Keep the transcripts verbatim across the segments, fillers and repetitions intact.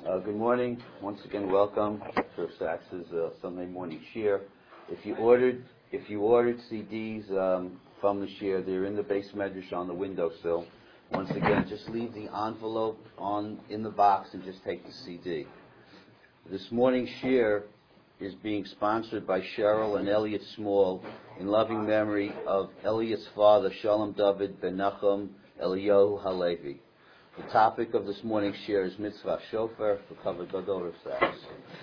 Uh, good morning. Once again, welcome to Sachs's uh, Sunday morning shir. If you ordered, if you ordered C Ds um, from the shir, they're in the base medrash on the windowsill. Once again, just leave the envelope on in the box and just take the C D. This morning's shir is being sponsored by Cheryl and Elliot Small in loving memory of Elliot's father, Shalom David Ben Nachum Eliyahu Halevi. The topic of this morning's shir is Mitzvah Shofar for Kavod Gadol of Sachs.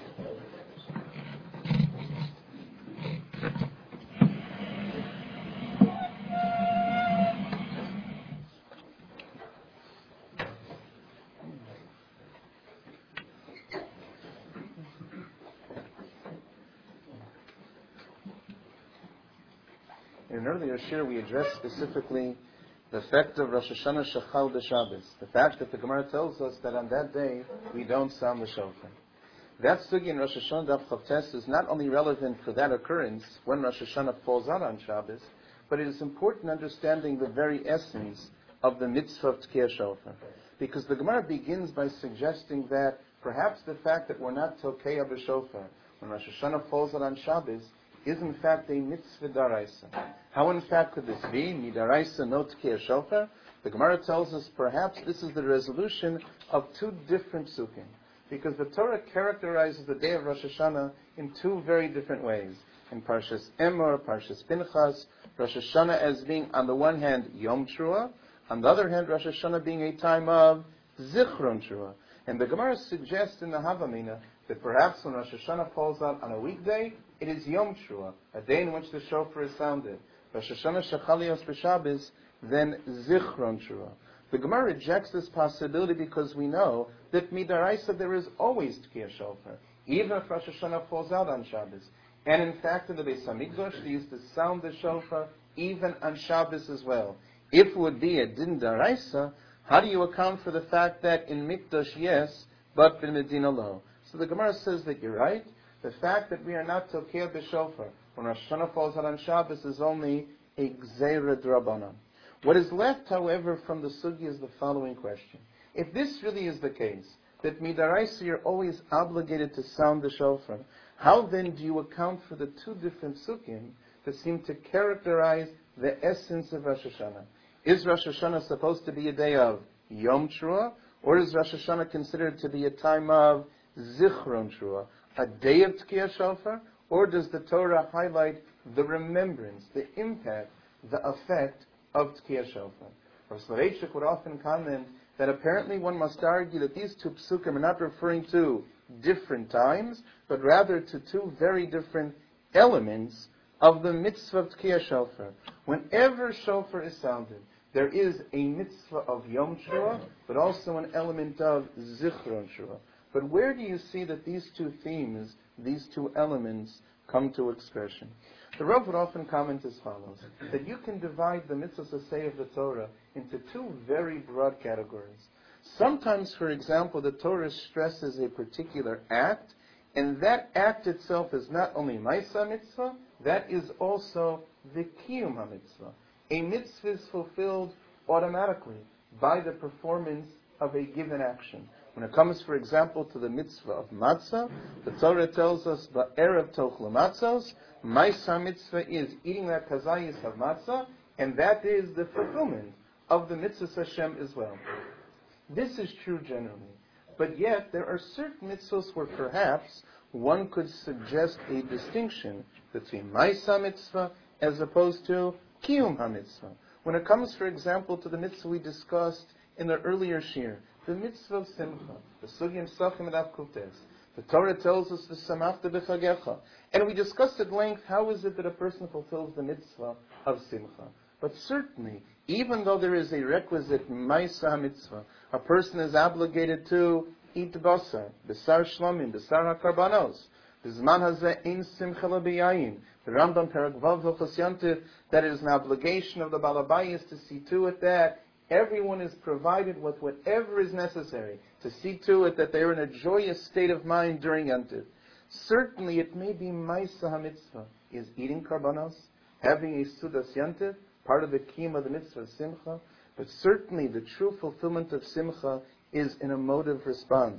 In an earlier shir, we addressed specifically the effect of Rosh Hashanah Shachal B'Shabbos, the fact that the Gemara tells us that on that day we don't sound the shofar. That sugi in Rosh Hashanah Daf Chavtes is not only relevant for that occurrence when Rosh Hashanah falls out on Shabbos, but it is important understanding the very essence of the mitzvah of Tkiyah Shofar. Because the Gemara begins by suggesting that perhaps the fact that we're not Tokeiah B'Shofar when Rosh Hashanah falls out on Shabbos is in fact a mitzvah daraisa. How in fact could this be? Midaraisa no tkiyah shofar? The Gemara tells us perhaps this is the resolution of two different psukim. Because the Torah characterizes the day of Rosh Hashanah in two very different ways. In Parshas Emor, Parshas Pinchas, Rosh Hashanah as being on the one hand Yom Trua, on the other hand Rosh Hashanah being a time of Zichron Trua. And the Gemara suggests in the Havamina that perhaps when Rosh Hashanah falls out on a weekday, it is Yom Trua, a day in which the shofar is sounded. Rosh Hashanah Shachalios B'Shabbos, then Zichron Trua. The Gemara rejects this possibility because we know that Midaraisa there is always Tkiyah Shofar, even if Rosh Hashanah falls out on Shabbos. And in fact, in the Beis Hamikdash, they used to sound the shofar even on Shabbos as well. If it would be a Din Daraisa, how do you account for the fact that in Mikdash yes, but in Medina lo? So the Gemara says that you're right. The fact that we are not Tokeiah B'Shofar when Rosh Hashanah falls out on Shabbos is only a Gzeira D'Rabbanan. What is left, however, from the sugi is the following question. If this really is the case, that Midaraisa you're always obligated to sound the shofar, how then do you account for the two different sukkim that seem to characterize the essence of Rosh Hashanah? Is Rosh Hashanah supposed to be a day of Yom Trua, or is Rosh Hashanah considered to be a time of Zichron Trua, a day of Tkiyah Shofar, or does the Torah highlight the remembrance, the impact, the effect of Tkiyah Shofar? Rav Soloveitchik would often comment that apparently one must argue that these two psukim are not referring to different times, but rather to two very different elements of the mitzvah of Tkiyah Shofar. Whenever shofar is sounded, there is a mitzvah of Yom Trua, but also an element of Zichron Trua. But where do you see that these two themes, these two elements, come to expression? The Rav would often comment as follows, that you can divide the mitzvahs aseh of the Torah into two very broad categories. Sometimes, for example, the Torah stresses a particular act, and that act itself is not only Maisa mitzvah, that is also the Kiyum HaMitzvah. A mitzvah is fulfilled automatically by the performance of a given action. When it comes, for example, to the mitzvah of matzah, the Torah tells us, "Ba'erev tochlu matzos." Maisa mitzvah is eating that kazayis of matzah, and that is the fulfillment of the mitzvah Hashem as well. This is true generally, but yet there are certain mitzvahs where perhaps one could suggest a distinction between Maisa mitzvah as opposed to Kiyum HaMitzvah. When it comes, for example, to the mitzvah we discussed in the earlier shir, the mitzvah of Simcha, the Sugim Sachim and Avkultes. The Torah tells us the Samachta B'Chagecha. And we discussed at length how is it that a person fulfills the mitzvah of Simcha. But certainly, even though there is a requisite Maisa mitzvah, a person is obligated to eat basar, Besar Shlomim, Besar HaKarbanos. B'zman hazeh ein Simcha l'biyayin. The Rambam Perek Vav Hilchos Yontif, that it is an obligation of the Balabayis to see to it that everyone is provided with whatever is necessary to see to it that they are in a joyous state of mind during Yontif. Certainly it may be Maisa HaMitzvah, is eating karbanos, having a Sudas Yontif, part of the kiyum of the mitzvah of Simcha, but certainly the true fulfillment of Simcha is an emotive response.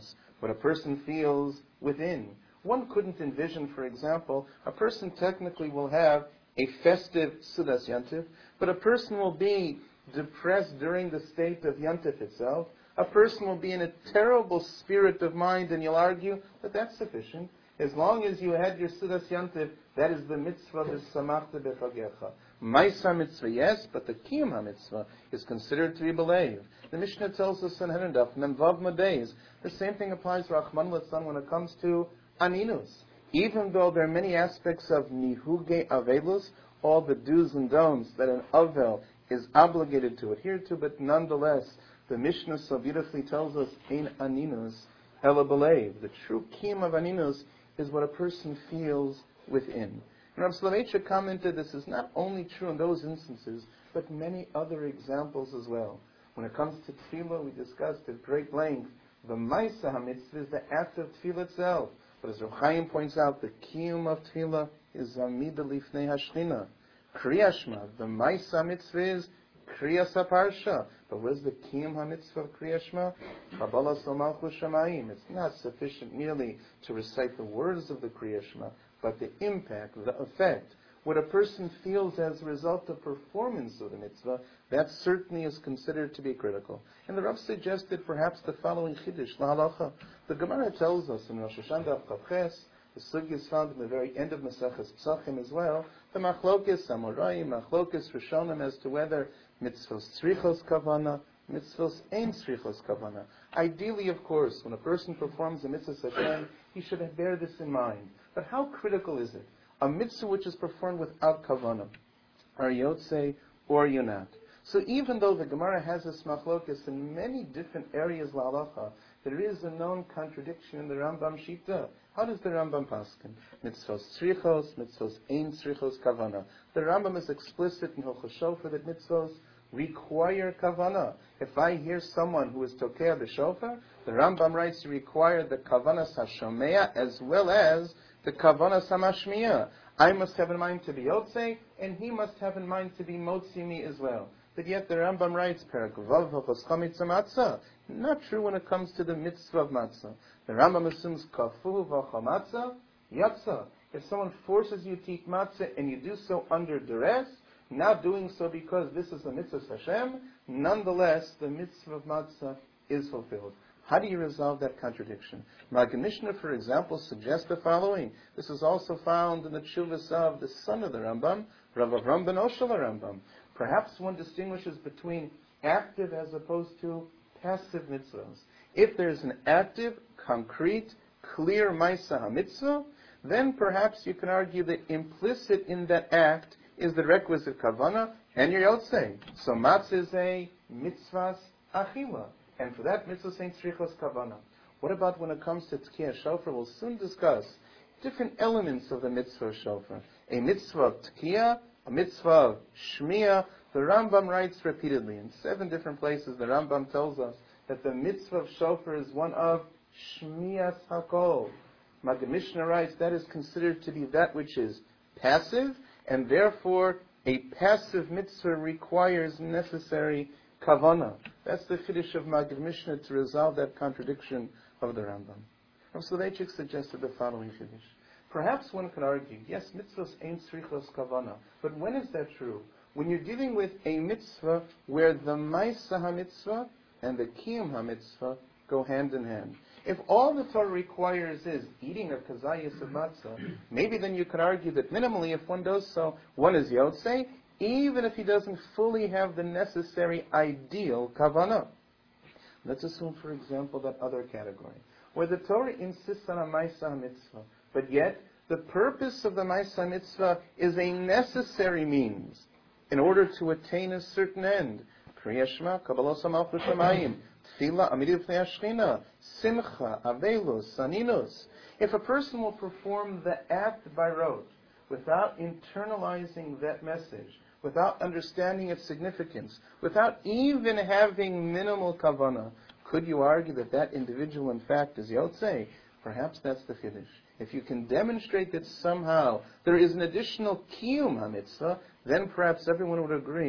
what a person feels within. One couldn't envision, for example, a person technically will have a festive Sudas Yantif, but a person will be depressed during the state of Yantif itself. A person will be in a terrible spirit of mind, and you'll argue that that's sufficient. As long as you had your Sudas Yantiv, that is the mitzvah of Samachta Bechagecha. Maisa mitzvah, yes, but the Kiyum mitzvah is considered to be believed. The Mishnah tells us in Herendaf, Memvav Madeis, the same thing applies to Rahman Litzlan when it comes to Aninus. Even though there are many aspects of Nihuge Avelus, all the do's and don'ts that an Avel is obligated to adhere to, but nonetheless, the Mishnah so beautifully tells us, Ein Aninus, Ela Belev. The true Kiyum of Aninus is what a person feels within. And Rav Soloveitchik commented this is not only true in those instances, but many other examples as well. When it comes to tefillah, we discussed at great length, the Maisa HaMitzvah is the act of tefillah itself. But as Rav Chaim points out, the Kiyum of tefillah is Amida Lifnei HaShchina. Kriya Shema, the Maisa Mitzvah is Kriya Saparsha. But what is the Kiyum HaMitzvah of Kriya Shema? Kabbalah Somalchus Shamayim. It's not sufficient merely to recite the words of the Kriya Shema, but the impact, the effect, what a person feels as a result of performance of the mitzvah, that certainly is considered to be critical. And the Rav suggested perhaps the following chiddush, lahalacha. The Gemara tells us in Rosh Hashanah Daf Kavches, the sugya is found in the very end of Maseches Psachim as well, the machlokes Amoraim, machlokes Rishonim as to whether mitzvos tzrichos kavana, mitzvos ein tzrichos kavana. Ideally, of course, when a person performs a mitzvah Hashem, he should bear this in mind. But how critical is it? A mitzvah which is performed without kavanah. Are you yotzei or are you not? So even though the Gemara has this machlokes in many different areas la'alacha, there is a known contradiction in the Rambam Shita. How does the Rambam paskin? Mitzvos tzrichos, mitzvos ein tzrichos kavana. The Rambam is explicit in Hilchos Shofar that mitzvos require kavana. If I hear someone who is tokea b'shofar, the Rambam writes to require the kavana sashomea as well as the kavana samashmiya. I must have in mind to be yotzei, and he must have in mind to be motzi me as well. But yet the Rambam writes, Perak Vav V'chos chametz matzah. Not true when it comes to the mitzvah of matzah. The Rambam assumes kafu v'chamatzah yatzah. If someone forces you to eat matzah and you do so under duress, not doing so because this is a mitzvah Hashem, nonetheless the mitzvah of matzah is fulfilled. How do you resolve that contradiction? Magen Mishnah, for example, suggests the following. This is also found in the Tshuvas of the son of the Rambam, Rav Avram ben Oshel Rambam. Perhaps one distinguishes between active as opposed to passive mitzvahs. If there's an active, concrete, clear Maisa HaMitzvah, then perhaps you can argue that implicit in that act is the requisite kavana and your yotzei. So matzah is a mitzvahs achila. And for that mitzvah saying tzrichos kavana. What about when it comes to tkiyah shofar? We'll soon discuss different elements of the mitzvah of shofar. A mitzvah of tkiyah, a mitzvah of shmiyah. The Rambam writes repeatedly in seven different places. The Rambam tells us that the mitzvah of shofar is one of shmiyas hakol. Magen Mishnah writes that is considered to be that which is passive, and therefore a passive mitzvah requires necessary kavana. That's the chiddush of Magen Mishnah to resolve that contradiction of the Rambam. Rav Soloveitchik suggested the following chiddush. Perhaps one could argue, yes, mitzvahs ain't tzrichos kavana, but when is that true? When you're dealing with a mitzvah where the Maisa HaMitzvah and the Kiyum HaMitzvah go hand in hand. If all the Torah requires is eating a kazayas of matzah, maybe then you could argue that minimally if one does so, one is yotzei, even if he doesn't fully have the necessary ideal kavanah. Let's assume, for example, that other category, where the Torah insists on a Maisa Mitzvah, but yet the purpose of the Maisa Mitzvah is a necessary means in order to attain a certain end. Kriya Shema, Kabbalah Somalchus Shamayim, Tefillah, Amidah B'nei Hashchina, Simcha, Avelus, Aninus. If a person will perform the act by rote, without internalizing that message, without understanding its significance, without even having minimal kavanah, could you argue that that individual in fact is yotzei? Perhaps that's the chiddush. If you can demonstrate that somehow there is an additional kiyum ha-mitzvah, then perhaps everyone would agree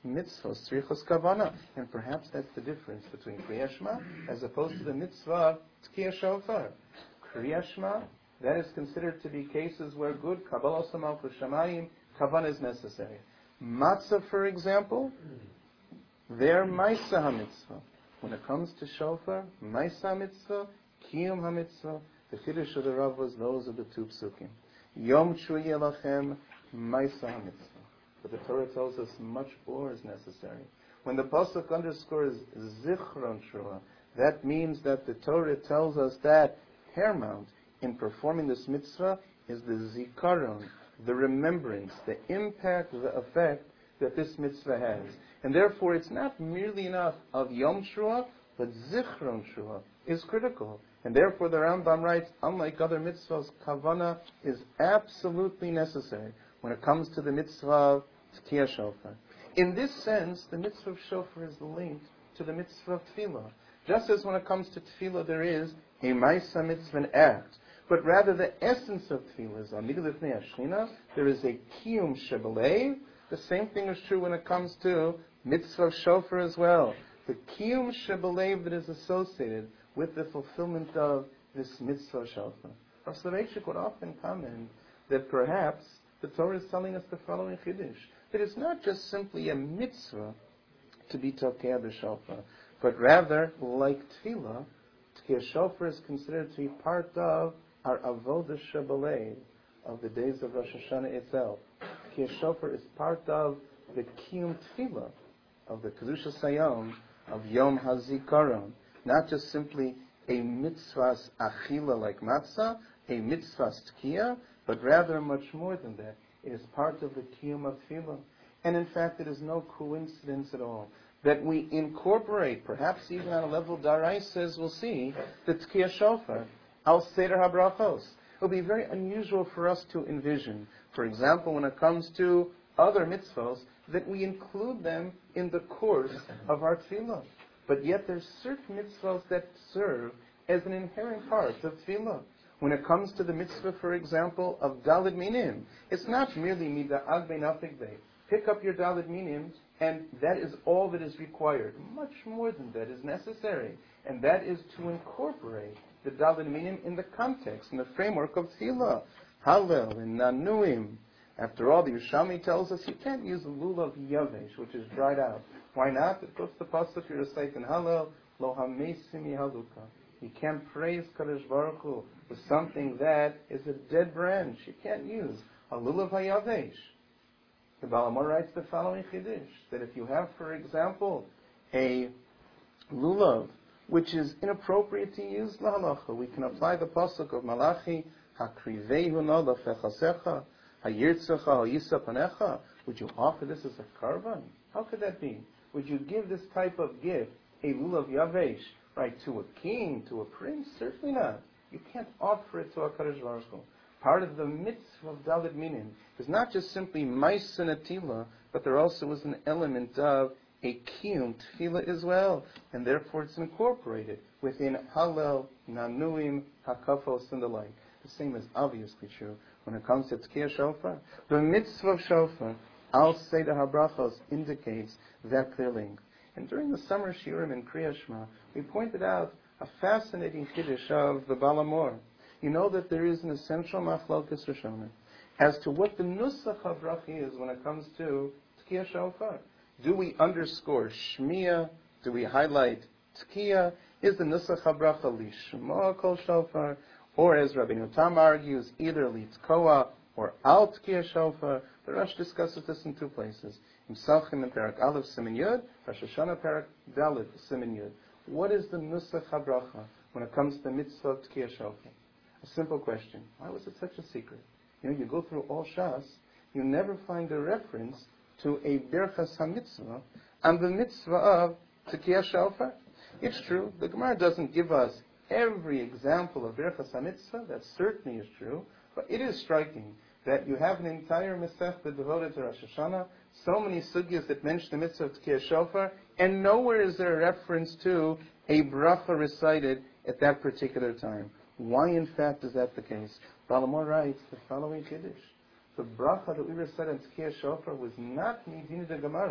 mitzvahs tzrichos kavana. And perhaps that's the difference between Kriyat Shema as opposed to the mitzvah of Tkiyah Shofar. Kriyat Shema, that is considered to be cases where good Kabbalah Samal Shamayim kavana is necessary. Matzah, for example, their Maisa HaMitzvah. When it comes to Shofar, Maisa HaMitzvah, Kiyum HaMitzvah, the Chiddush of the Rav was those of the two psukim. Yom Tshuyi Elachem, Maisa HaMitzvah. But the Torah tells us much more is necessary. When the pasuk underscores Zichron Shua, that means that the Torah tells us that paramount in performing this mitzvah is the Zikaron, the remembrance, the impact, the effect that this mitzvah has. And therefore it's not merely enough of Yom Shua, but Zichron Shua is critical. And therefore the Rambam writes, unlike other mitzvahs, Kavana is absolutely necessary when it comes to the mitzvah of Tkiyah Shofar. In this sense, the mitzvah of Shofar is linked to the mitzvah of Tefillah. Just as when it comes to Tefillah there is a Maisa mitzvah, an act, but rather the essence of Tefillah is Amidah Lifnei Hashchina, there is a Kiyum Shebelev. The same thing is true when it comes to mitzvah of Shofar as well. The Kiyum Shebelev that is associated with the fulfillment of this mitzvah of Shofar. Rav Soloveitchik would often comment that perhaps the Torah is telling us the following Chiddush, that it's not just simply a mitzvah to be Tokeh b'Shofar, but rather, like Tefillah, Tkiyah Shofar is considered to be part of our Avodah Shebelev of the days of Rosh Hashanah itself. Tkiyah Shofar is part of the Kiyum Tefillah of the Kedushas Hayom of Yom HaZikaron. Not just simply a mitzvah's achila like matzah, a mitzvah's tkiyah, but rather much more than that. It is part of the kiyum of tefillah. And in fact, it is no coincidence at all that we incorporate, perhaps even on a level Darais says we'll see, the tkiyah shofar, al seder habrachos. It will be very unusual for us to envision, for example, when it comes to other mitzvahs, that we include them in the course of our tefillah. But yet there's certain mitzvahs that serve as an inherent part of tefillah. When it comes to the mitzvah, for example, of Daled Minim, it's not merely mida'ag be'nafik bey. Pick up your Daled Minim, and that is all that is required. Much more than that is necessary. And that is to incorporate the Daled Minim in the context, in the framework of tefillah. Hallel and Nanuim. After all, the Yerushalmi tells us you can't use a lulav yavesh, which is dried out. Why not? It goes to the pasuk you recite in Hallel, lo hamesim yihaluka. You can't praise Kadosh Baruch Hu with something that is a dead branch. You can't use a lulav hayavesh. The Baal HaMaor writes the following chiddush, that if you have, for example, a lulav which is inappropriate to use lahalacha, we can apply the pasuk of Malachi, hakrivehu no lefechasecha, hayirtzecha hayisa panecha. Would you offer this as a karban? How could that be? Would you give this type of gift, a lulav yavesh, right, to a king, to a prince? Certainly not. You can't offer it to a Kadosh Baruch Hu. Part of the mitzvah of Daled Minim is not just simply mais and atila, but there also is an element of a kiyum tefillah as well, and therefore it's incorporated within Hallel, Nanuim, Hakafos, and the like. The same is obviously true when it comes to Tkiyah Shofar. The mitzvah of Shofar, Al Seder HaBrachos, indicates that clear link. And during the summer shiurim in Kriyat Shema, we pointed out a fascinating chiddush of the Baal HaMaor. You know that there is an essential machlokas Rishonim as to what the nusach habracha is when it comes to Tkiyah Shofar. Do we underscore Shmiya? Do we highlight Tkiyah? Is the nusach habracha lishma kol shofar? Or as Rabbeinu Tam argues, either litkoa or al Tkiyah Shofar? The Rosh discusses this in two places. In Psachim and Perak Aleph Siman Yud, Rosh Hashanah Perak Dalet Siman Yud. What is the nusach habracha when it comes to the mitzvah of Tkiyah Shofar? A simple question. Why was it such a secret? You know, you go through all Shas, you never find a reference to a Birchas HaMitzvah and the mitzvah of Tkiyah Shofar. It's true, the Gemara doesn't give us every example of Birchas HaMitzvah, that certainly is true, but it is striking that you have an entire Masechta devoted to Rosh Hashanah, so many sugyas that mention the mitzvah of Tkiyah Shofar, and nowhere is there a reference to a bracha recited at that particular time. Why, in fact, is that the case? Baal HaMaor writes the following chiddush. The bracha that we recite in Tkiyah Shofar was not Midin de Gemara,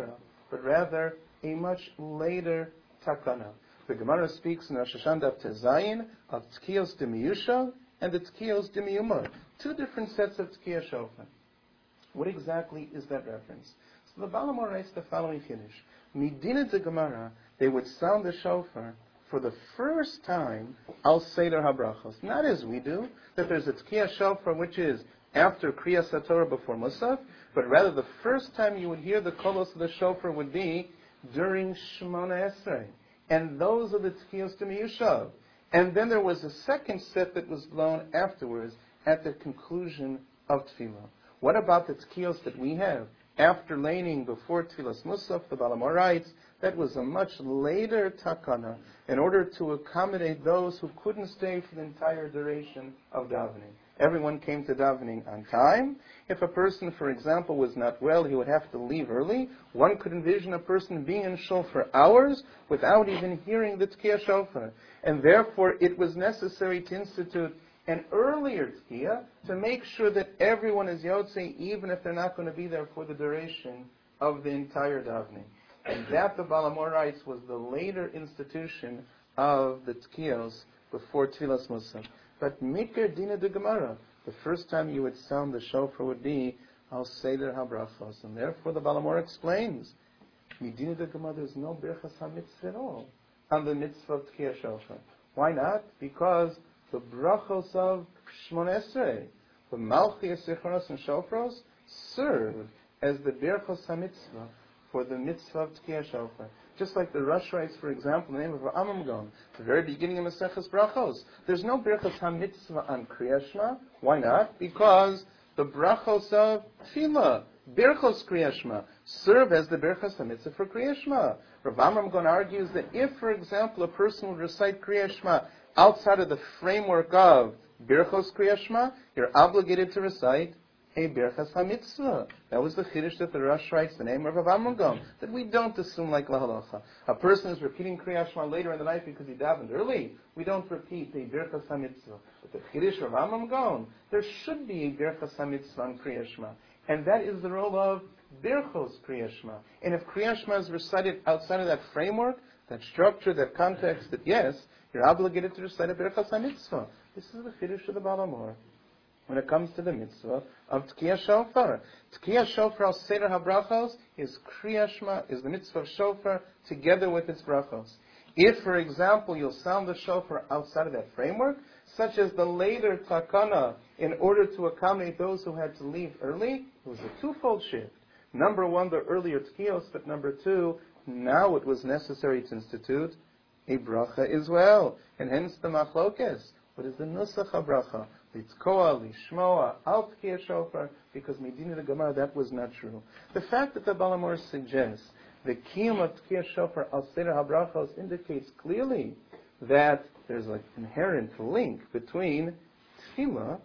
but rather a much later takana. The Gemara speaks in Rosh Hashanah Daf Tezayin of Tkiyos Demiyusha and the Tkiyos Demiyumah, two different sets of Tkiyah Shofar. What exactly is that reference? So the Balamor writes the following Kiddush. Midina de Gemara, they would sound the shofar for the first time al Seder HaBrachos. Not as we do, that there's a Tkiyah Shofar which is after Kriyas HaTorah before Musaf, but rather the first time you would hear the kolos of the shofar would be during Shemona Esrei. And those are the Tkiyos Demiyushav. And then there was a second set that was blown afterwards at the conclusion of Tefillah. What about the Tkiyos that we have after laning before Tfilas Musaf? The Balamor writes that was a much later takana in order to accommodate those who couldn't stay for the entire duration of davening. Everyone came to davening on time. If a person, for example, was not well, he would have to leave early. One could envision a person being in shul for hours without even hearing the Tkiyah Shofar. And therefore, it was necessary to institute an earlier Tkiyah to make sure that everyone is Yotzei, even if they're not going to be there for the duration of the entire davening. And that, the Balamor writes, was the later institution of the Tkiyos before Tfilas Musaf. But Mikar Dina de Gemara, the first time you would sound the shofar would be Al Seder HaBrachos. And therefore the Balamor explains, Midina de Gemara, there's no Birchas HaMitzvah at all on the mitzvah of Tkiyah Shofar. Why not? Because the brachos of Shmon Esrei, the Malchi Esichronos and Shofros, serve as the Birchos HaMitzvah for the mitzvah of Tkiyah Shofar. Just like the Rosh writes, for example, in the name of Amram Gon, the very beginning of Maseches Brachos. There's no Birchos HaMitzvah on Kriyas Shema. Why not? Because the Brachos of Tefillah, Birchos Kriyas Shema, serve as the Birchos HaMitzvah for Kriyas Shema. Rav Amram Gon argues that if, for example, a person would recite Kriyas Shema outside of the framework of Birchos Kriyas Shema, you're obligated to recite a Birchas HaMitzvah. That was the Chiddush that the Rosh writes, the name of Rav Amram Gon, that we don't assume like Lahalacha. A person is repeating Kriyas Shema later in the night because he davened early. We don't repeat a Birchas HaMitzvah. But the Chiddush of Rav Amram Gon, there should be a Birchas HaMitzvah on Kriyas Shema. And that is the role of Birchos Kriyas Shema. And if Kriyas Shema is recited outside of that framework, that structure, that context, that yes, you're obligated to recite a Birchas HaMitzvah. This is the Chiddush of the Balamor when it comes to the mitzvah of Tkiyah Shofar. Tkiyah Shofar al Seder HaBrachos is Kriyas Shema, is the mitzvah of Shofar together with its brachos. If, for example, you'll sound the Shofar outside of that framework, such as the later takana, in order to accommodate those who had to leave early, it was a twofold shift. Number one, the earlier Tkiyos, but number two, now it was necessary to institute a bracha as well. And hence the machlokes. What is the nusach HaBracha? Litzkoa, Lishmoa, Al Tkiyah Shofar, because Medina the Gemara, that was not true. The fact that the Balamor suggests the Kiyum of Tkiyah Shofar Al Seder HaBrachos indicates clearly that there's an inherent link between Tefillah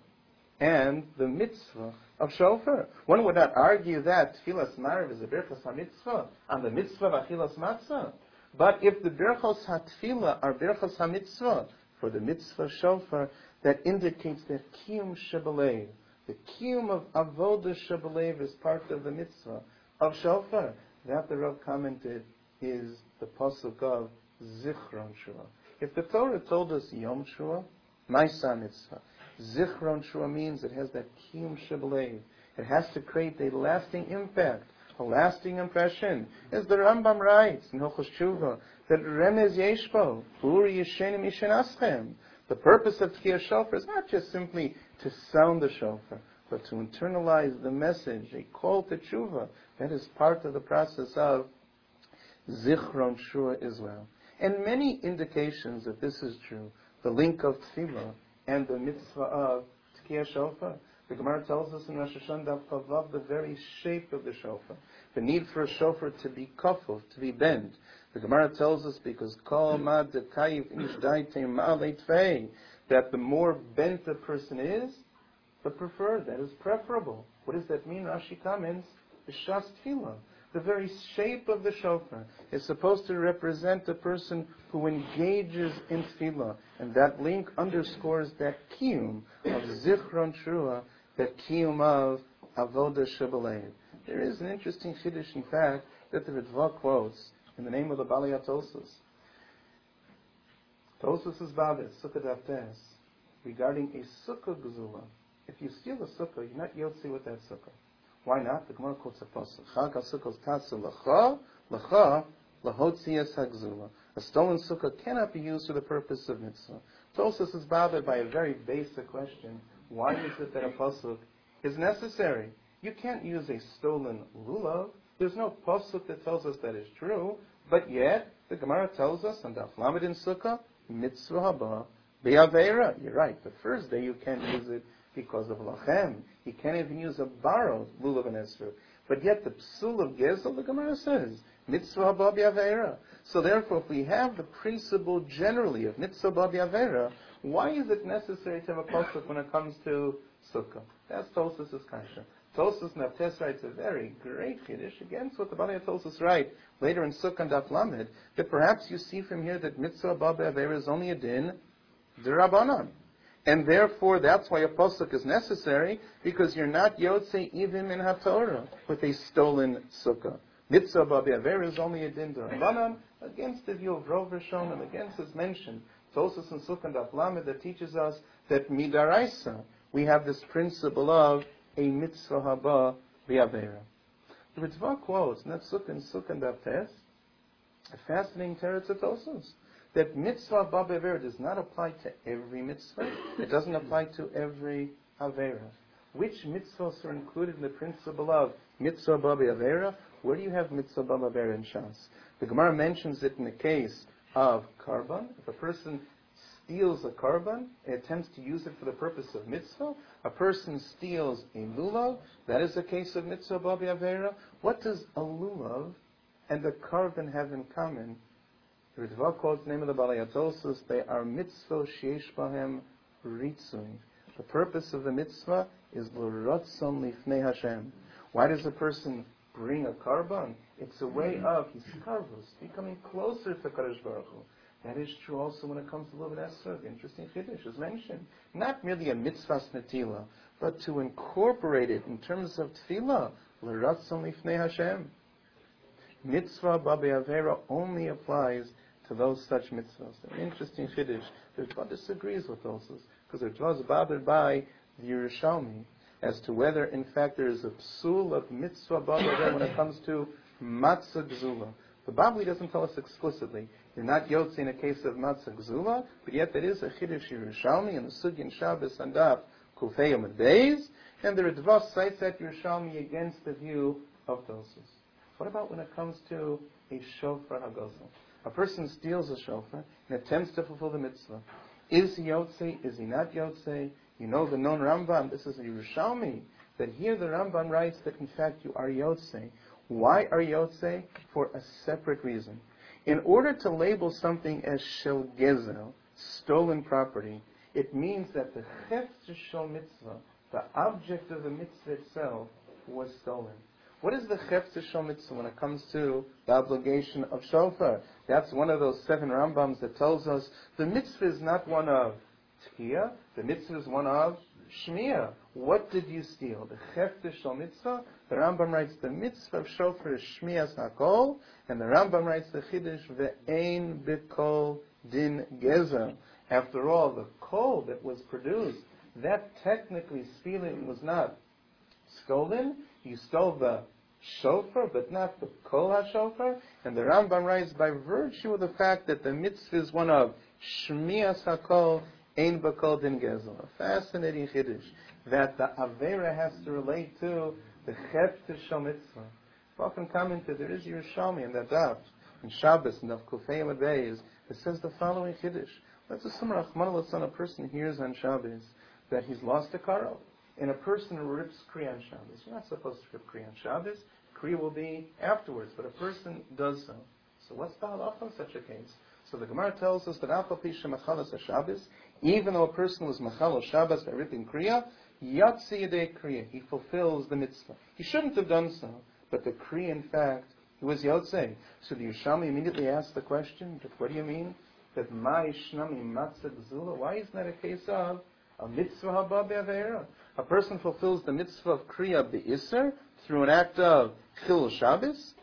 and the mitzvah of Shofar. One would not argue that Tefillas Mariv is a Birchos HaMitzvah on the mitzvah of Achilas Matzah. But if the Birchos HaTefillah are Birchos HaMitzvah for the mitzvah Shofar, that indicates that Kiyum Shebelev, the Kiyum of Avodah Shebelev is part of the mitzvah of Shofar. That, the Rav commented, is the pasuk of Zichron Shua. If the Torah told us Yom Shua, Maisa Mitzvah, Zichron Shua means it has that Kiyum Shebelev. It has to create a lasting impact, a lasting impression. As the Rambam writes in Hilchos Tshuva, that Remez Yeshbo, Uri Yeshenim Yishenaschem. The purpose of Tkiyah Shofar is not just simply to sound the shofar, but to internalize the message, a call to tshuva. That is part of the process of Zichron Shua as well. And many indications that this is true. The link of Tefillah and the mitzvah of Tkiyah Shofar. The Gemara tells us in Rosh Hashanah Daf Chavav the very shape of the shofar. The need for a shofar to be kafuf, to be bent. The Gemara tells us because kol mad dekayiv ish daitei ma'alei tfei, that the more bent a person is, the preferred, that is preferable. What does that mean? Rashi comments, b'shas tefillah. The very shape of the shofar is supposed to represent a person who engages in tefillah, and that link underscores that kiyum of zichron shua, that kiyum of avodah shebelev. There is an interesting chiddush, in fact, that the Ritva quotes in the name of the Balei HaTosfos. Tosfos is Babis, Sukkah Daftes, regarding a Sukkah Gzula. If you steal a Sukkah, you're not Yotzi with that Sukkah. Why not? The Gemara quotes a pasuk. Chag HaSukkos Tasa L'cha, L'cha, L'hotzias HaGzula. A stolen Sukkah cannot be used for the purpose of mitzvah. Tosfos is bothered by a very basic question. Why is it that a pasuk is necessary? You can't use a stolen lulav. There's no pasuk that tells us that is true. But yet, the Gemara tells us on Daf Lamed in Sukkah, mitzvah haba be'aveira. You're right. The first day you can't use it because of lachem. You can't even use a borrowed lulav and esrog. But yet the psul of gezel, the Gemara says, mitzvah haba be'aveira. So therefore, if we have the principle generally of mitzvah haba be'aveira, why is it necessary to have a pasuk when it comes to sukkah? That's Tosfos' kasha. Tosfos Naftes writes a very great chiddush against what the Balei HaTosfos write later in Sukkah and Daf Lamed, that perhaps you see from here that mitzvah haba be'aveira is only a din d'Rabbanan. And therefore, that's why a pasuk is necessary, because you're not yotzei even in HaTorah with a stolen sukkah. Mitzvah haba be'aveira is only a din d'Rabbanan, against the view of Rov Rishonim, against his mention, Tosfos and Sukkah and Daf Lamed, that teaches us that midaraisa, we have this principle of a mitzvah haba be'aveira. The Ritva quotes, and that's Sukkah and Sukkah and Daf Tes, a fascinating teretz of Tosfos, that mitzvah haba be'aveira does not apply to every mitzvah. It doesn't apply to every aveira. Which mitzvahs are included in the principle of mitzvah haba be'aveira? Where do you have mitzvah haba be'aveira in Shas? The Gemara mentions it in the case of karban. If a person steals a karban and attempts to use it for the purpose of mitzvah, a person steals a lulav, that is the case of mitzvah haba be'aveira. What does a lulav and the karban have in common? The Ritva quotes the name of the Balei HaTosfos, they are mitzvah sheish bahem ritzui. The purpose of the mitzvah is l'ratzon lifnei Hashem. Why does a person bring a karban? It's a way of his karvus, becoming closer to Kadosh Baruch Hu. That is true also when it comes to Luv and Esrog. Interesting chiddush is mentioned. Not merely a mitzvah netila, but to incorporate it in terms of tefillah, l'ratzon lifnei Hashem. Mitzvah haba be'aveira only applies to those such mitzvahs. An interesting chiddush. The Ritva disagrees with those, because the Ritva is bothered by the Yerushalmi as to whether, in fact, there is a psul of mitzvah haba be'aveira when it comes to matzah gzula. The Babli doesn't tell us explicitly. You're not yotzi in a case of matzah gzula, but yet there is a chiddush Yerushalmi in the Sugin Shabbos and Daf Kufei and Beis, and the Ritva cites that Yerushalmi against the view of Tosfos. What about when it comes to a shofar hagozel? A person steals a shofar and attempts to fulfill the mitzvah. Is he yotzei? Is he not yotzei? You know the known Rambam, this is a Yerushalmi, that here the Rambam writes that in fact you are yotzei. Why are yotzei? For a separate reason. In order to label something as shel gezel, stolen property, it means that the chefz shel mitzvah, the object of the mitzvah itself, was stolen. What is the chefz shel mitzvah when it comes to the obligation of shofar? That's one of those seven Rambams that tells us the mitzvah is not one of tchiyah, the mitzvah is one of shmiyah. What did you steal? The chefz shel mitzvah? The Rambam writes the mitzvah of shofar is shmiyas hakol, and the Rambam writes the chiddush ve'ein b'kol din gezer. After all, the kol that was produced, that technically speaking was not stolen. You stole the shofar, but not the kol ha-shofar. And the Rambam writes, by virtue of the fact that the mitzvah is one of shmiyas hakol, ein b'kol din gezel. A fascinating chiddush that the avera has to relate to the chefz shel mitzvah. Often commented, there is Yerushalmi in that daf, in Shabbos, in Daf Kufei and Beis, it says the following chiddush. Let's assume Rachmana litzlan, a person hears on Shabbos that he's lost a karo, and a person rips Kriya on Shabbos. You're not supposed to rip Kriya on Shabbos. Kriya will be afterwards, but a person does so. So what's the halacha in such a case? So the Gemara tells us that Alpa Pisha Machalas Shabbos, even though a person was Machal Shabbos by ripping Kriya, Yatsi Yadei Kriya, he fulfills the mitzvah. He shouldn't have done so, but the Kriya, in fact, he was Yotzei. So the Yerushalmi immediately asked the question, what do you mean? That Ma Ishnami Matzah Gzula? Why isn't that a case of a mitzvah haba be'aveira? A person fulfills the mitzvah of Kriya Be'isr through an act of Chil Shabbos.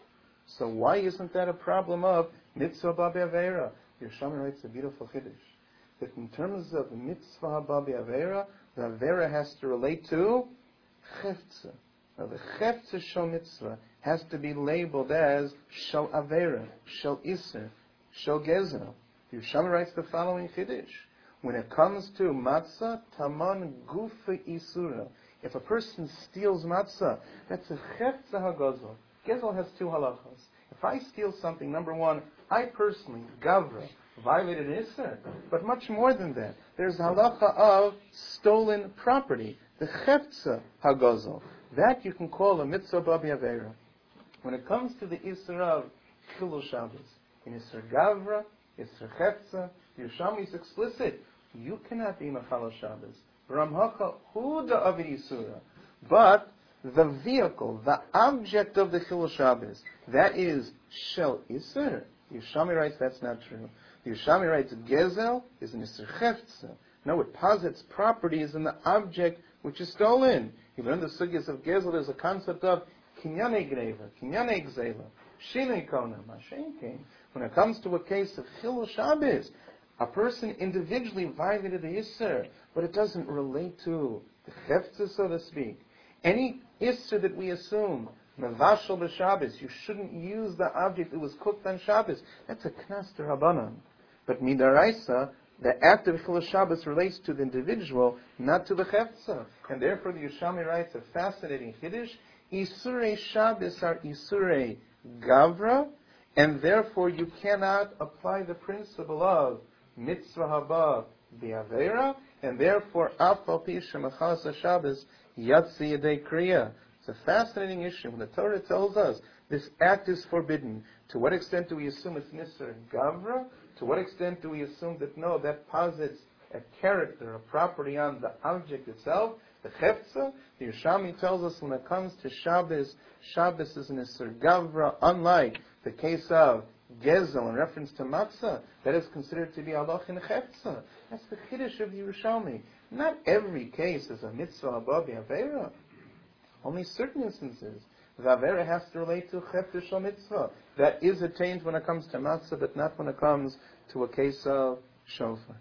So why isn't that a problem of mitzvah babi avera? Yerushalmi writes a beautiful chiddush that in terms of mitzvah babi avera, the avera has to relate to chefza. Now the chefza shel mitzvah has to be labeled as shel avera, shel iser, shel gezel. Yerushalmi writes the following chiddush: when it comes to matzah, taman gufa isura. If a person steals matzah, that's a chefza hagozel. Gezel has two halachas. If I steal something, number one, I personally, gavra, violated an iser. But much more than that, there's halacha of stolen property, the chefza hagozel. That you can call a mitzvah babi avera. When it comes to the iser of chilul Shabbos, in iser gavra, iser chefza, Yerushalmi is explicit. You cannot be machal Shabbos. Ramhacha huda avid isura. But the vehicle, the object of the chilul Shabbos, that is shel iser. Yerushalmi writes that's not true. Yerushalmi writes gezel is an iser chefza. No, it posits properties in the object which is stolen. You learn the sugyas of gezel. There's a concept of kinyane greva, kinyane gzela, shinei kona, mashen came. When it comes to a case of chilul Shabbos, a person individually violated the iser, but it doesn't relate to the chefza, so to speak. Any iser that we assume, mevashal b'Shabbos, you shouldn't use the object that was cooked on Shabbos. That's a knas d'Rabbanan. But midaraisa, the act of chilul Shabbos relates to the individual, not to the chefza. And therefore the Yerushalmi writes a fascinating chiddush: Isurei Shabbos are Isurei Gavra, and therefore you cannot apply the principle of mitzvah haba bi'avera, and therefore afal pi shemachas Shabbos yatsi yedei kriya. It's a fascinating issue. When the Torah tells us this act is forbidden, to what extent do we assume it's mitzvah gavra? To what extent do we assume that no, that posits a character, a property on the object itself, the chefza? The Yerushalmi tells us when it comes to Shabbos, Shabbos is an iser gavra, unlike the case of gezel in reference to matzah, that is considered to be halach in chefza. That's the chiddush of the Yerushalmi. Not every case is a mitzvah haba bi'avera. Only certain instances. The avera has to relate to chefza shel mitzvah. That is attained when it comes to matzah, but not when it comes to a case of shofar.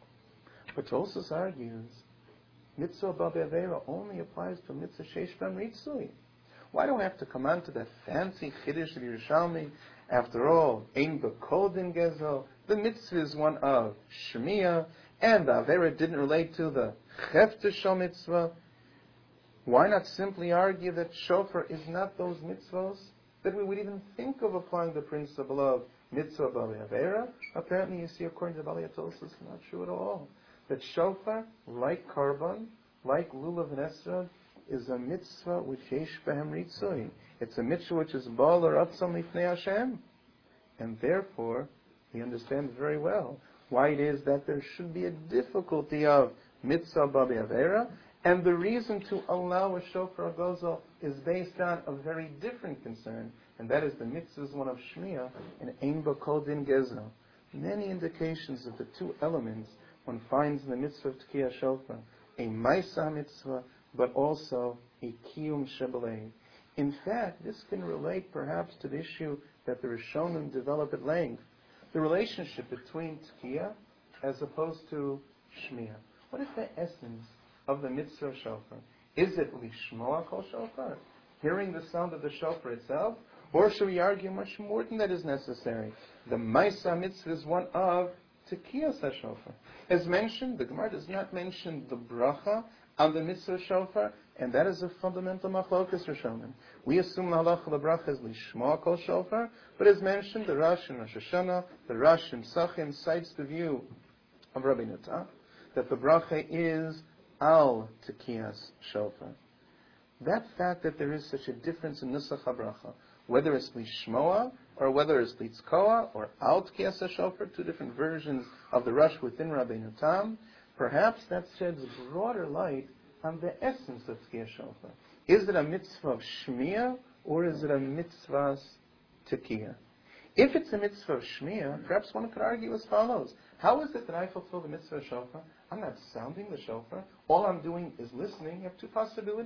But Tosfos argues mitzvah haba bi'avera only applies to mitzvah sheish b'am ritzui. Why do I have to come on to that fancy chiddush of Yerushalmi? After all, ein b'kol din gezel, the mitzvah is one of shmiya, and the avera didn't relate to the chefta shel mitzvah. Why not simply argue that shofar is not those mitzvahs? That we would even think of applying the principle of mitzvah b'ali avera? Apparently, you see, according to Bali Tosfos, it's not true at all. That shofar, like karban, like lulav and esrog, is a mitzvah which yesh behem ritzui. It's a mitzvah which is bal or atzam lifnei Hashem. And therefore, we understand very well why it is that there should be a difficulty of mitzvah babi avera, and the reason to allow a shofar gozel is based on a very different concern, and that is the mitzvah is one of shmiya and ein b'kol din gezel. Many indications of the two elements one finds in the mitzvah of tkiyah shofar, a maisa mitzvah, but also a kiyum shebelei. In fact, this can relate perhaps to the issue that the Rishonim develop at length, the relationship between tkiyah as opposed to shmiya. What is the essence of the mitzvah shofar? Is it lishmoa kol shofar, hearing the sound of the shofar itself, or should we argue much more than that is necessary? The maisa mitzvah is one of tkiyah shofar. As mentioned, the Gemara does not mention the bracha on the mitzvah shofar, and that is a fundamental machlokas Rishonim. We assume the halacha the bracha is lishmoa kol shofar, but as mentioned, the Rash in Rosh Hashanah, the Rash in Sachim cites the view of Rabbi Nata that the bracha is al tekiyas shofar. That fact that there is such a difference in nusach habracha, whether it's lishmoa or whether it's litzkoa or al tekiyas shofar, two different versions of the Rash within Rabbi Natam, perhaps that sheds broader light on the essence of tkiyah shofar. Is it a mitzvah of shmiya or is it a mitzvah tekiyah? If it's a mitzvah of shmiya, perhaps one could argue as follows: how is it that I fulfill the mitzvah of shofar? I'm not sounding the shofar. All I'm doing is listening. You have two possibilities.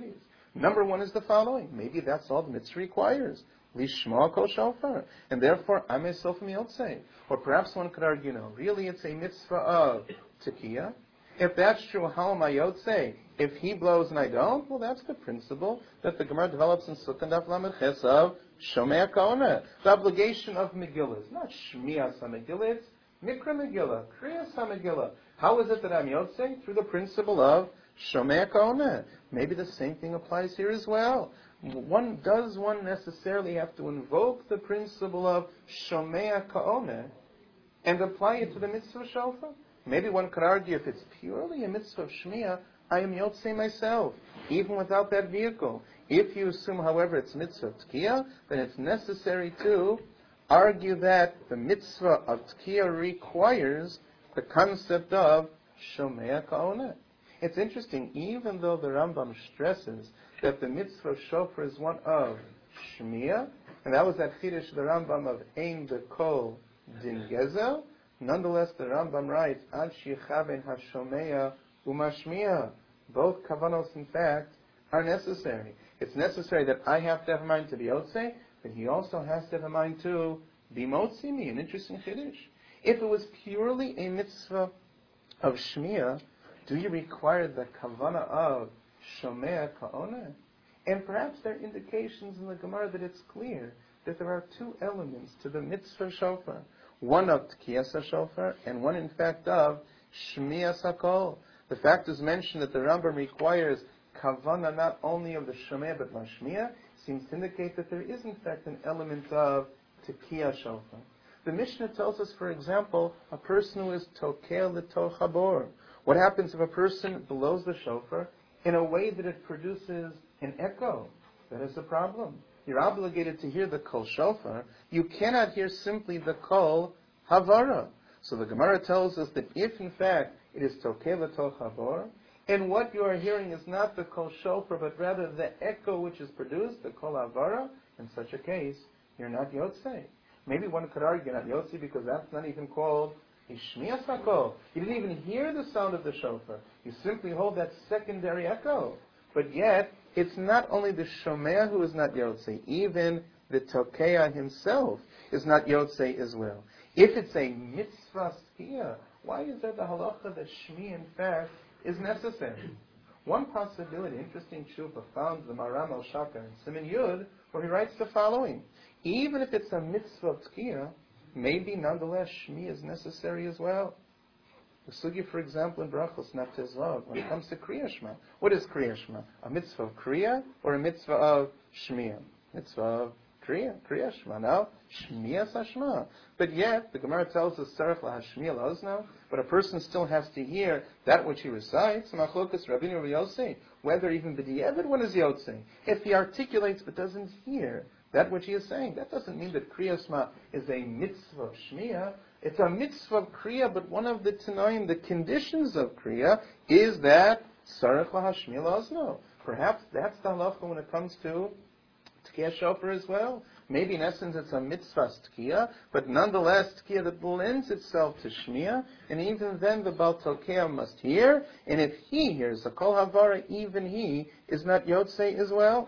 Number one is the following. Maybe that's all the mitzvah requires. Lishma kol shofar. And therefore, I'm a sof miyotzei. Or perhaps one could argue, no, really it's a mitzvah of tekiah. If that's true, how am I yotzei? If he blows and I don't, well, that's the principle that the Gemara develops in Sukkah Daf Lamed Ches of Shomei Kaona. The obligation of Megillah is not Shmiyas HaMegillah, it's Mikra Megillah, Kriyas HaMegillah. How is it that I'm yotzei? Through the principle of Shomei Kaona. Maybe the same thing applies here as well. One does one necessarily have to invoke the principle of Shomei Kaona and apply it to the mitzvah shofar? Maybe one could argue if it's purely a mitzvah of Shmiya, I am yotzei myself, even without that vehicle. If you assume, however, it's mitzvah of Tkiyah, then it's necessary to argue that the mitzvah of Tkiyah requires the concept of Shomei Kaona. It's interesting, even though the Rambam stresses that the mitzvah of shofar is one of Shmiya, and that was that chiddush the Rambam of Ein B'Kol Din Gezel, nonetheless the Rambam writes, Ad Shichaben HaShomeya Umashmiya. Both kavanos, in fact, are necessary. It's necessary that I have to have a mind to be yotzei, but he also has to have a mind to be motzi me, an interesting chiddush. If it was purely a mitzvah of Shmiya, do you require the kavana of Shomei Kaona? And perhaps there are indications in the Gemara that it's clear that there are two elements to the mitzvah shofar. One of Tkiyas HaShofar, and one, in fact, of Shmiyas HaKol. The fact is mentioned that the Rambam requires kavana not only of the Shomei but Mashmiya, seems to indicate that there is, in fact, an element of Tkiyas Shofar. The Mishnah tells us, for example, a person who is Tokel L'Tor Chabor. What happens if a person blows the shofar in a way that it produces an echo? That is the problem. You're obligated to hear the kol shofar. You cannot hear simply the kol havara. So the Gemara tells us that if, in fact, it is Tokel L'Tor Chabor, and what you are hearing is not the kol shofar, but rather the echo which is produced, the kol havara, in such a case, you're not yotzei. Maybe one could argue not yotzei because that's not even called Shmiyas HaKol. You didn't even hear the sound of the shofar. You simply hold that secondary echo. But yet, it's not only the Shomea who is not yotzei, even the Tokeya himself is not yotzei as well. If it's a mitzvah skiyah, why is there the halacha that Shmi, in fact, is necessary? One possibility, interesting shupa, found the Maram al Shaka in Siman Yud, where he writes the following: even if it's a mitzvah of tkiyah, maybe nonetheless Shmi is necessary as well. The sugi, for example, in Brachos Naftezvav, when it comes to Kriya Shema, what is Kriya Shema? A mitzvah of Kriya or a mitzvah of Shmiya? Mitzvah of Kriya, Kriya Shema. Now, Shmiya Sashma. But yet, the Gemara tells us, Tzarech lahashmiya la'ozno, but a person still has to hear that which he recites, Machlokas Rabbeinu Rabbi Yossi, whether even b'di'evet one is Yotzei. If he articulates but doesn't hear that which he is saying, that doesn't mean that Kriya Shema is a mitzvah of Shmiya. It's a mitzvah of Kriya, but one of the Tanoim, the conditions of Kriya, is that Tzarech lahashmiya la'ozno. Perhaps that's the halacha when it comes to Tkiyah Shofar as well. Maybe in essence it's a mitzvah Tkiyah, but nonetheless Tkiyah that lends itself to Shmiya, and even then the Baal Tokea must hear, and if he hears the Kol Havara, even he is not Yotzei as well.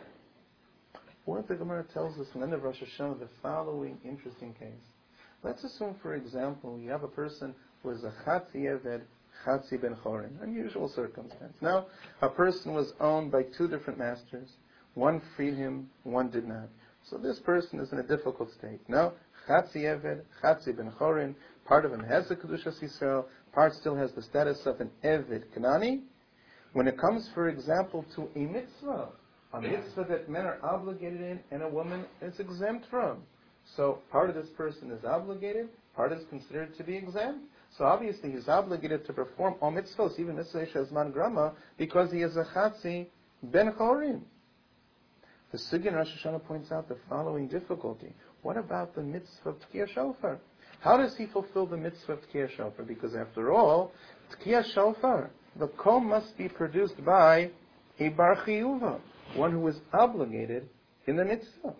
Or the Gemara tells us in the end of Rosh Hashanah the following interesting case. Let's assume, for example, you have a person who is a Chatzi Eved, Chatzi Ben Chorin, unusual circumstance. Now, a person was owned by two different masters. One freed him, one did not. So this person is in a difficult state. Now, Chatzi Eved, Chatzi Ben Chorin, part of him has the Kedushas Yisrael, part still has the status of an Eved Kanani. When it comes, for example, to a mitzvah, a mitzvah that men are obligated in and a woman is exempt from. So part of this person is obligated, part is considered to be exempt. So obviously he's obligated to perform all mitzvahs, even mitzvah shezman grama, because he is a Chatzi Ben Chorin. The Sugi in Rosh Hashanah points out the following difficulty. What about the mitzvah of Tkiyah Shofar? How does he fulfill the mitzvah of Tkiyah Shofar? Because after all, Tkiyah Shofar, the kol must be produced by a bar chiyuva, one who is obligated in the mitzvah.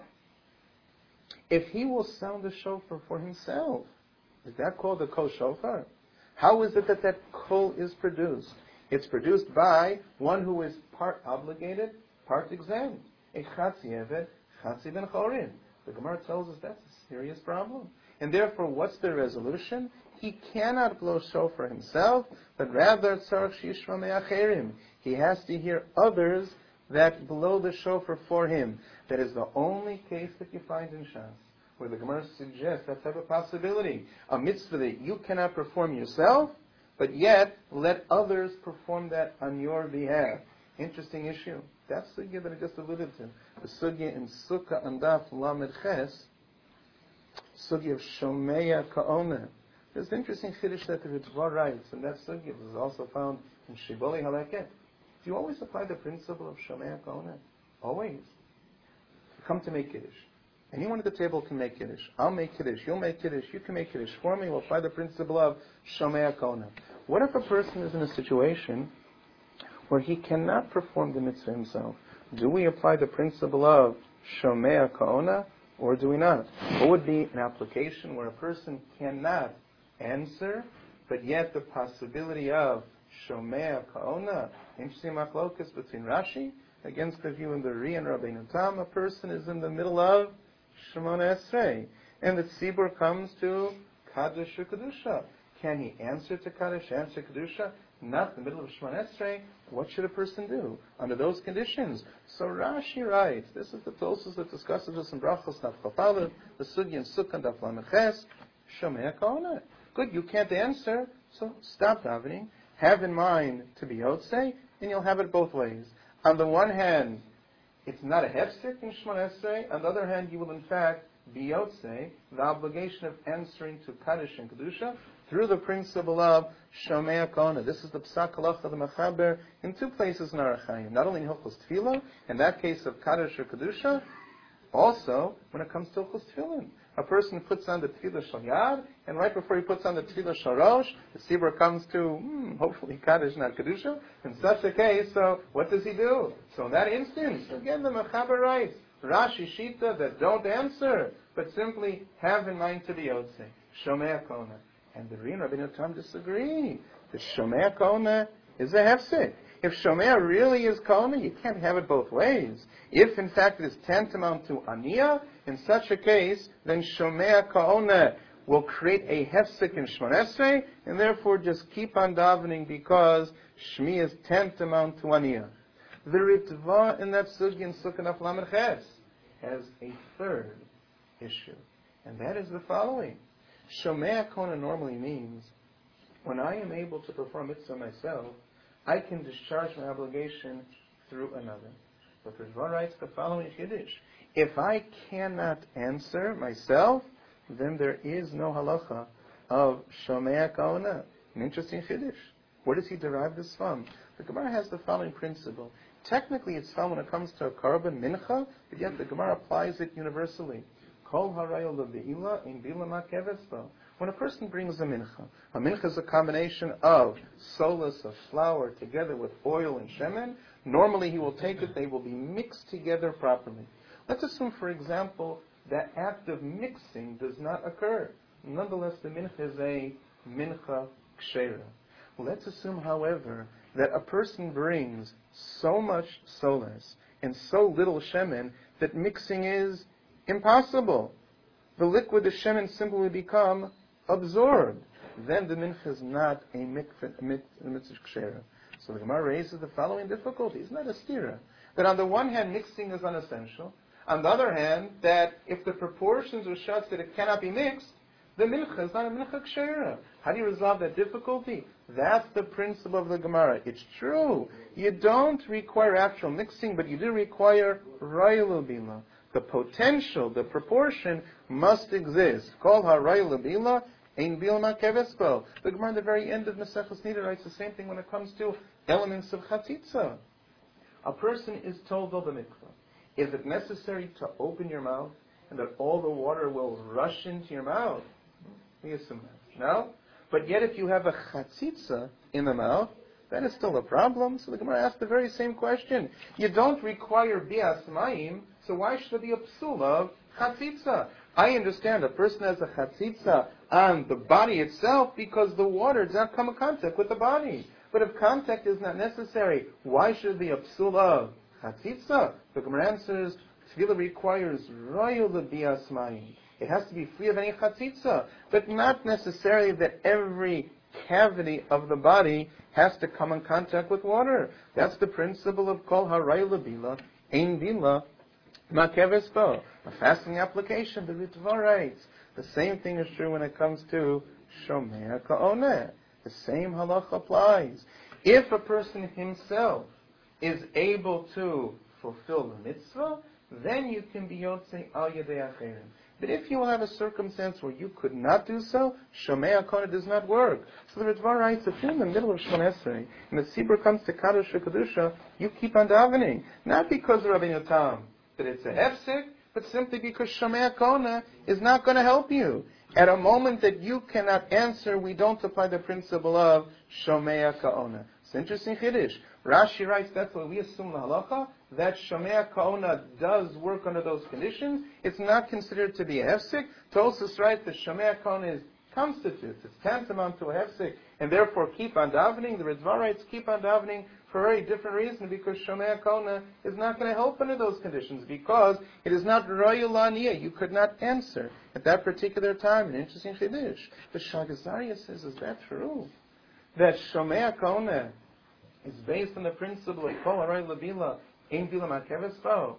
If he will sound the shofar for himself, is that called the kol shofar? How is it that that kol is produced? It's produced by one who is part obligated, part exempt. A chatzi eved, chatzi ben chorin. The Gemara tells us that's a serious problem. And therefore, what's the resolution? He cannot blow shofar himself, but rather tzarech shishma me'acherim. He has to hear others that blow the shofar for him. That is the only case that you find in Shas, where the Gemara suggests that type of possibility. A mitzvah that you cannot perform yourself, but yet let others perform that on your behalf. Interesting issue. That's the sugya that I just alluded to. The sugya in Sukkah and Daf Lamed Ches, sugya of Shomeya Ka'ona. There's an interesting chiddush that the Ritva writes, and that sugya is also found in Shibbolei Halakhet. Do you always apply the principle of Shomeya Ka'ona? Always. You come to make Kiddush. Anyone at the table can make Kiddush. I'll make Kiddush. You'll make Kiddush. You can make Kiddush for me. We'll apply the principle of Shomeya Ka'ona. What if a person is in a situation where he cannot perform the mitzvah himself? Do we apply the principle of Shomeya Ka'ona, or do we not? What would be an application where a person cannot answer, but yet the possibility of Shomeya Ka'ona? Interesting machlokas between Rashi against the view in the Ri and Rabbeinu Tam. A person is in the middle of Shemona Esrei, and the tzibur comes to Kaddish or Kedusha. Can he answer to Kaddish, answer Kedusha? Not in the middle of Shemona Esrei. What should a person do under those conditions? So Rashi writes, this is the Tosfos that discusses this in Brachos Daf Chafalev, the Sugya in Sukkah Daf Lamed Ches, Shomeya Ka'ona. Good, you can't answer, so stop davening. Have in mind to be Yotzei, and you'll have it both ways. On the one hand, it's not a hefsek in Shemona Esrei. On the other hand, you will in fact be Yotzei, the obligation of answering to Kaddish and Kedusha, through the principle of Shomeya Ka'ona. This is the Psak Halacha of the Mechaber in two places in Orach Chayim. Not only in Hilchos Tefillah, in that case of Kaddish or Kedusha, also when it comes to Hilchos Tefillin. A person puts on the Tefillah Shal Yad, and right before he puts on the Tefillah Shal Rosh, the Tzibur comes to, hmm, hopefully Kaddish, not Kedusha. In such a case, so what does he do? So in that instance, again the Mechaber writes, Rashi Shita, that don't answer, but simply have in mind to be Yotzei. Shomeya Ka'ona. And the Ri and Rabbeinu Tam disagree. The Shomeya Ka'ona is a hefsek. If Shomeya really is Ka'ona, you can't have it both ways. If in fact it is tantamount to Aniyah, in such a case, then Shomeya Ka'ona will create a hefsek in Shemona Esrei, and therefore just keep on davening because Shmi is tantamount to Aniyah. The Ritva in that sugya in Sukkah Daf Lamed Ches has a third issue, and that is the following. Shomeya Ka'ona normally means when I am able to perform mitzvah myself, I can discharge my obligation through another. But the Ritva writes the following chiddush: if I cannot answer myself, then there is no halacha of Shomeya Ka'ona. An interesting chiddush. Where does he derive this from? The Gemara has the following principle. Technically, it's found when it comes to a korban mincha, but yet the Gemara applies it universally. Kol harayol le'ila in bilama kevespo. When a person brings a mincha, a mincha is a combination of solus, of flour, together with oil and shemen. Normally, he will take it; they will be mixed together properly. Let's assume, for example, that act of mixing does not occur. Nonetheless, the mincha is a mincha kshera. Let's assume, however, that a person brings so much solus and so little shemen that mixing is impossible. The liquid, the shemen, simply become absorbed. Then the mincha is not a mitzvah kshera. So the Gemara raises the following difficulty. It's not a stira. That on the one hand, mixing is unessential. On the other hand, that if the proportions are such that it cannot be mixed, the mincha is not a mincha kshera. How do you resolve that difficulty? That's the principle of the Gemara. It's true. You don't require actual mixing, but you do require rayul bila. The potential, the proportion must exist. Kol ha-rayul bila ein bilma kevespo. The Gemara at the very end of Maseches Nida writes the same thing when it comes to elements of chatzitza. A person is told of the mikvah. Is it necessary to open your mouth and that all the water will rush into your mouth? We assume that. No? But yet if you have a chatzitza in the mouth, that is still a problem. So the Gemara asks the very same question. You don't require bias mayim, so why should there be a psul of chatzitza? I understand a person has a chatzitza on the body itself because the water does not come in contact with the body. But if contact is not necessary, why should there be a psul of Chatzitza. The Gemara answers, tefillah requires royal lebias mayim. It has to be free of any chatzitza, but not necessarily that every cavity of the body has to come in contact with water. That's the principle of kol haray lebila, ein bila, makeves bo. A fasting application, the Ritva writes. The same thing is true when it comes to shomea ka'oneh. The same halacha applies. If a person himself is able to fulfill the mitzvah, then you can be yotzei al yedei acherim. But if you will have a circumstance where you could not do so, Shomei HaKoneh does not work. So the Ritva writes, if you're in the middle of Shemon Esrei, and the Tzibur comes to Kadosh HaKadusha, you keep on davening. Not because of Rabbeinu Tam, that it's a hefsek, but simply because Shomei HaKoneh is not going to help you. At a moment that you cannot answer, we don't apply the principle of Shomei HaKoneh. It's interesting Chiddush. Rashi writes, that's what we assume the halacha, that Shomei Ka'ona does work under those conditions. It's not considered to be a hefsek. Tosfos writes that Shomei Ka'ona is constitutes, it's tantamount to a hefsek, and therefore keep on davening. The Ritva writes, keep on davening for a very different reason, because Shomei Ka'ona is not going to help under those conditions, because it is not royal aniyah. You could not answer at that particular time. An interesting chiddush. The Shagazaria says, is that true? That Shomei Ka'ona is based on the principle of kol haray lebila, ein bila makeves bo.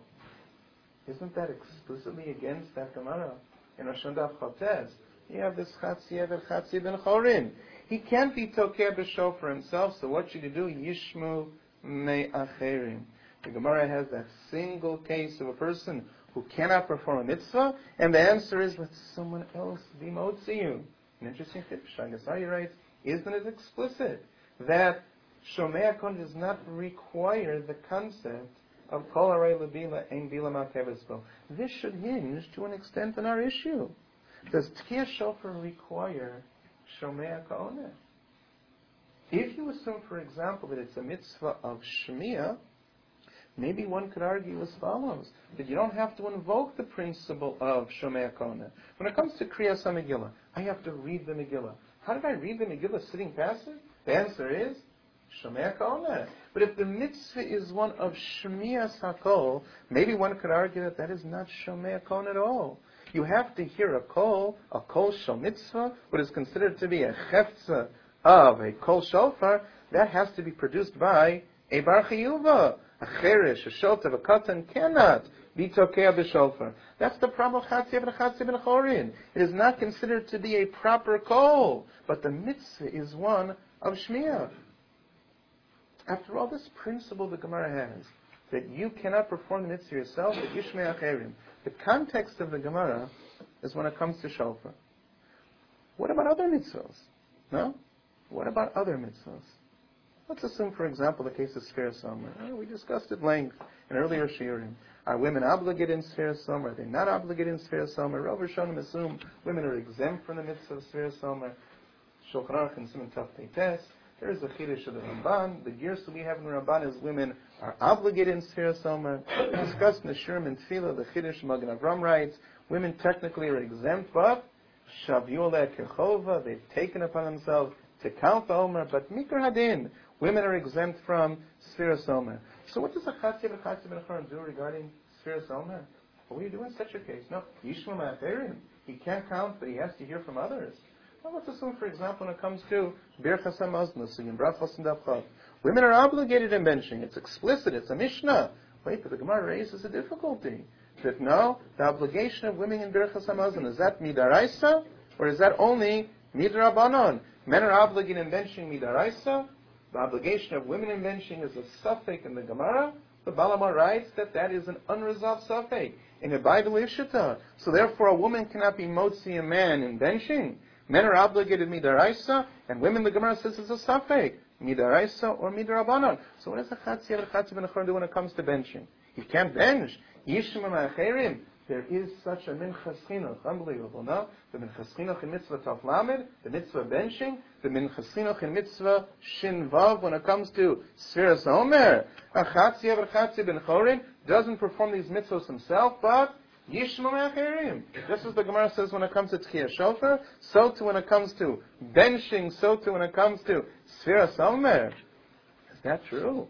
Isn't that explicitly against that Gemara in Rosh Hashanah Chotes? You have this Chatzi Eved Chatzi Ben Chorin. He can't be tokeh b'shofar for himself, so what should he do? Yishmu me'acherim. The Gemara has that single case of a person who cannot perform a mitzvah, and the answer is, let someone else be motzi you. An interesting tip, Shagasari writes, isn't it explicit that Shomei HaKoneh does not require the concept of kol haray lebila ein bila makeves bo? This should hinge to an extent on our issue. Does Tkiyah Shofar require Shomei HaKoneh? If you assume, for example, that it's a mitzvah of Shmiya, maybe one could argue as follows, that you don't have to invoke the principle of Shomei HaKoneh. When it comes to Kriyas HaMegillah, I have to read the Megillah. How did I read the Megillah sitting passive? The answer is Shomei HaKoneh. But if the mitzvah is one of Shmiyas HaKol, maybe one could argue that that is not Shomei HaKoneh at all. You have to hear a kol, a kol shel mitzvah, what is considered to be a chefza of a kol shofar, that has to be produced by a bar chiyuva. A cherish, a shotav, a katan cannot be tokeh b'shofar. That's the problem of Chatzi Eved Chatzi Ben Chorin. It is not considered to be a proper kol, but the mitzvah is one of shmiyah. After all, this principle the Gemara has, that you cannot perform the mitzvah yourself, but yishmei acherim. The context of the Gemara is when it comes to shofar. What about other mitzvahs? No? What about other mitzvahs? Let's assume, for example, the case of Sfira Somer. Oh, we discussed at length in earlier shiurim. Are women obligated in Sfira Somer? Are they not obligated in Sfira Somer? Rav Rishonim assume women are exempt from the mitzvah of Sfira Somer. Shulchan Aruch and Siman Taf Teites. There is a chiddush of the Ramban. The gears that we have in the Ramban is women are obligated in Sfira Somer. We discussed in the Shurim and Tefillah, the chiddush Magen Avram writes, women technically are exempt, but Shavu le kechova, they've taken upon themselves to count the Omer, but Mikra Hadin, women are exempt from Sfira Somer. So what does a Chatzi Eved Chatzi Ben Chorin do regarding Sfira Somer? What do you do in such a case? No, Yishma Ma'aterim. He can't count, but he has to hear from others. Well, let's assume, for example, when it comes to Birchas HaMaznos, in Brachos and Daf, women are obligated in benching. It's explicit. It's a Mishnah. Wait, but the Gemara raises a difficulty. That no, the obligation of women in Birchas HaMazon, is that midaraisa, or is that only midrabanon? Men are obligated in benching midaraisa. The obligation of women in benching is a suffix in the Gemara. The Balamar writes that that is an unresolved suffix in a Bible Ishita. So therefore, a woman cannot be motzi a man in benching. Men are obligated midaraisa, and women, the Gemara says, is a suffix, midaraisa or midrabanon. So what does a Chatzi Eved Chatzi Ben Chorin do when it comes to benching? He can't bench. Yishma Ma'acherim. There is such a minchas chinuch. Unbelievable, no? The minchas chinuch in mitzvah taf lamed, the mitzvah benching, the minchas chinuch in mitzvah shin vav when it comes to Sfiras Omer. A Chatzi Eved Chatzi Ben Chorin doesn't perform these mitzvahs himself, but Yishma Ma'acherim. Just as the Gemara says when it comes to Tkiyah Shofar, so too when it comes to benching, so too when it comes to Sfiras Omer. Is that true?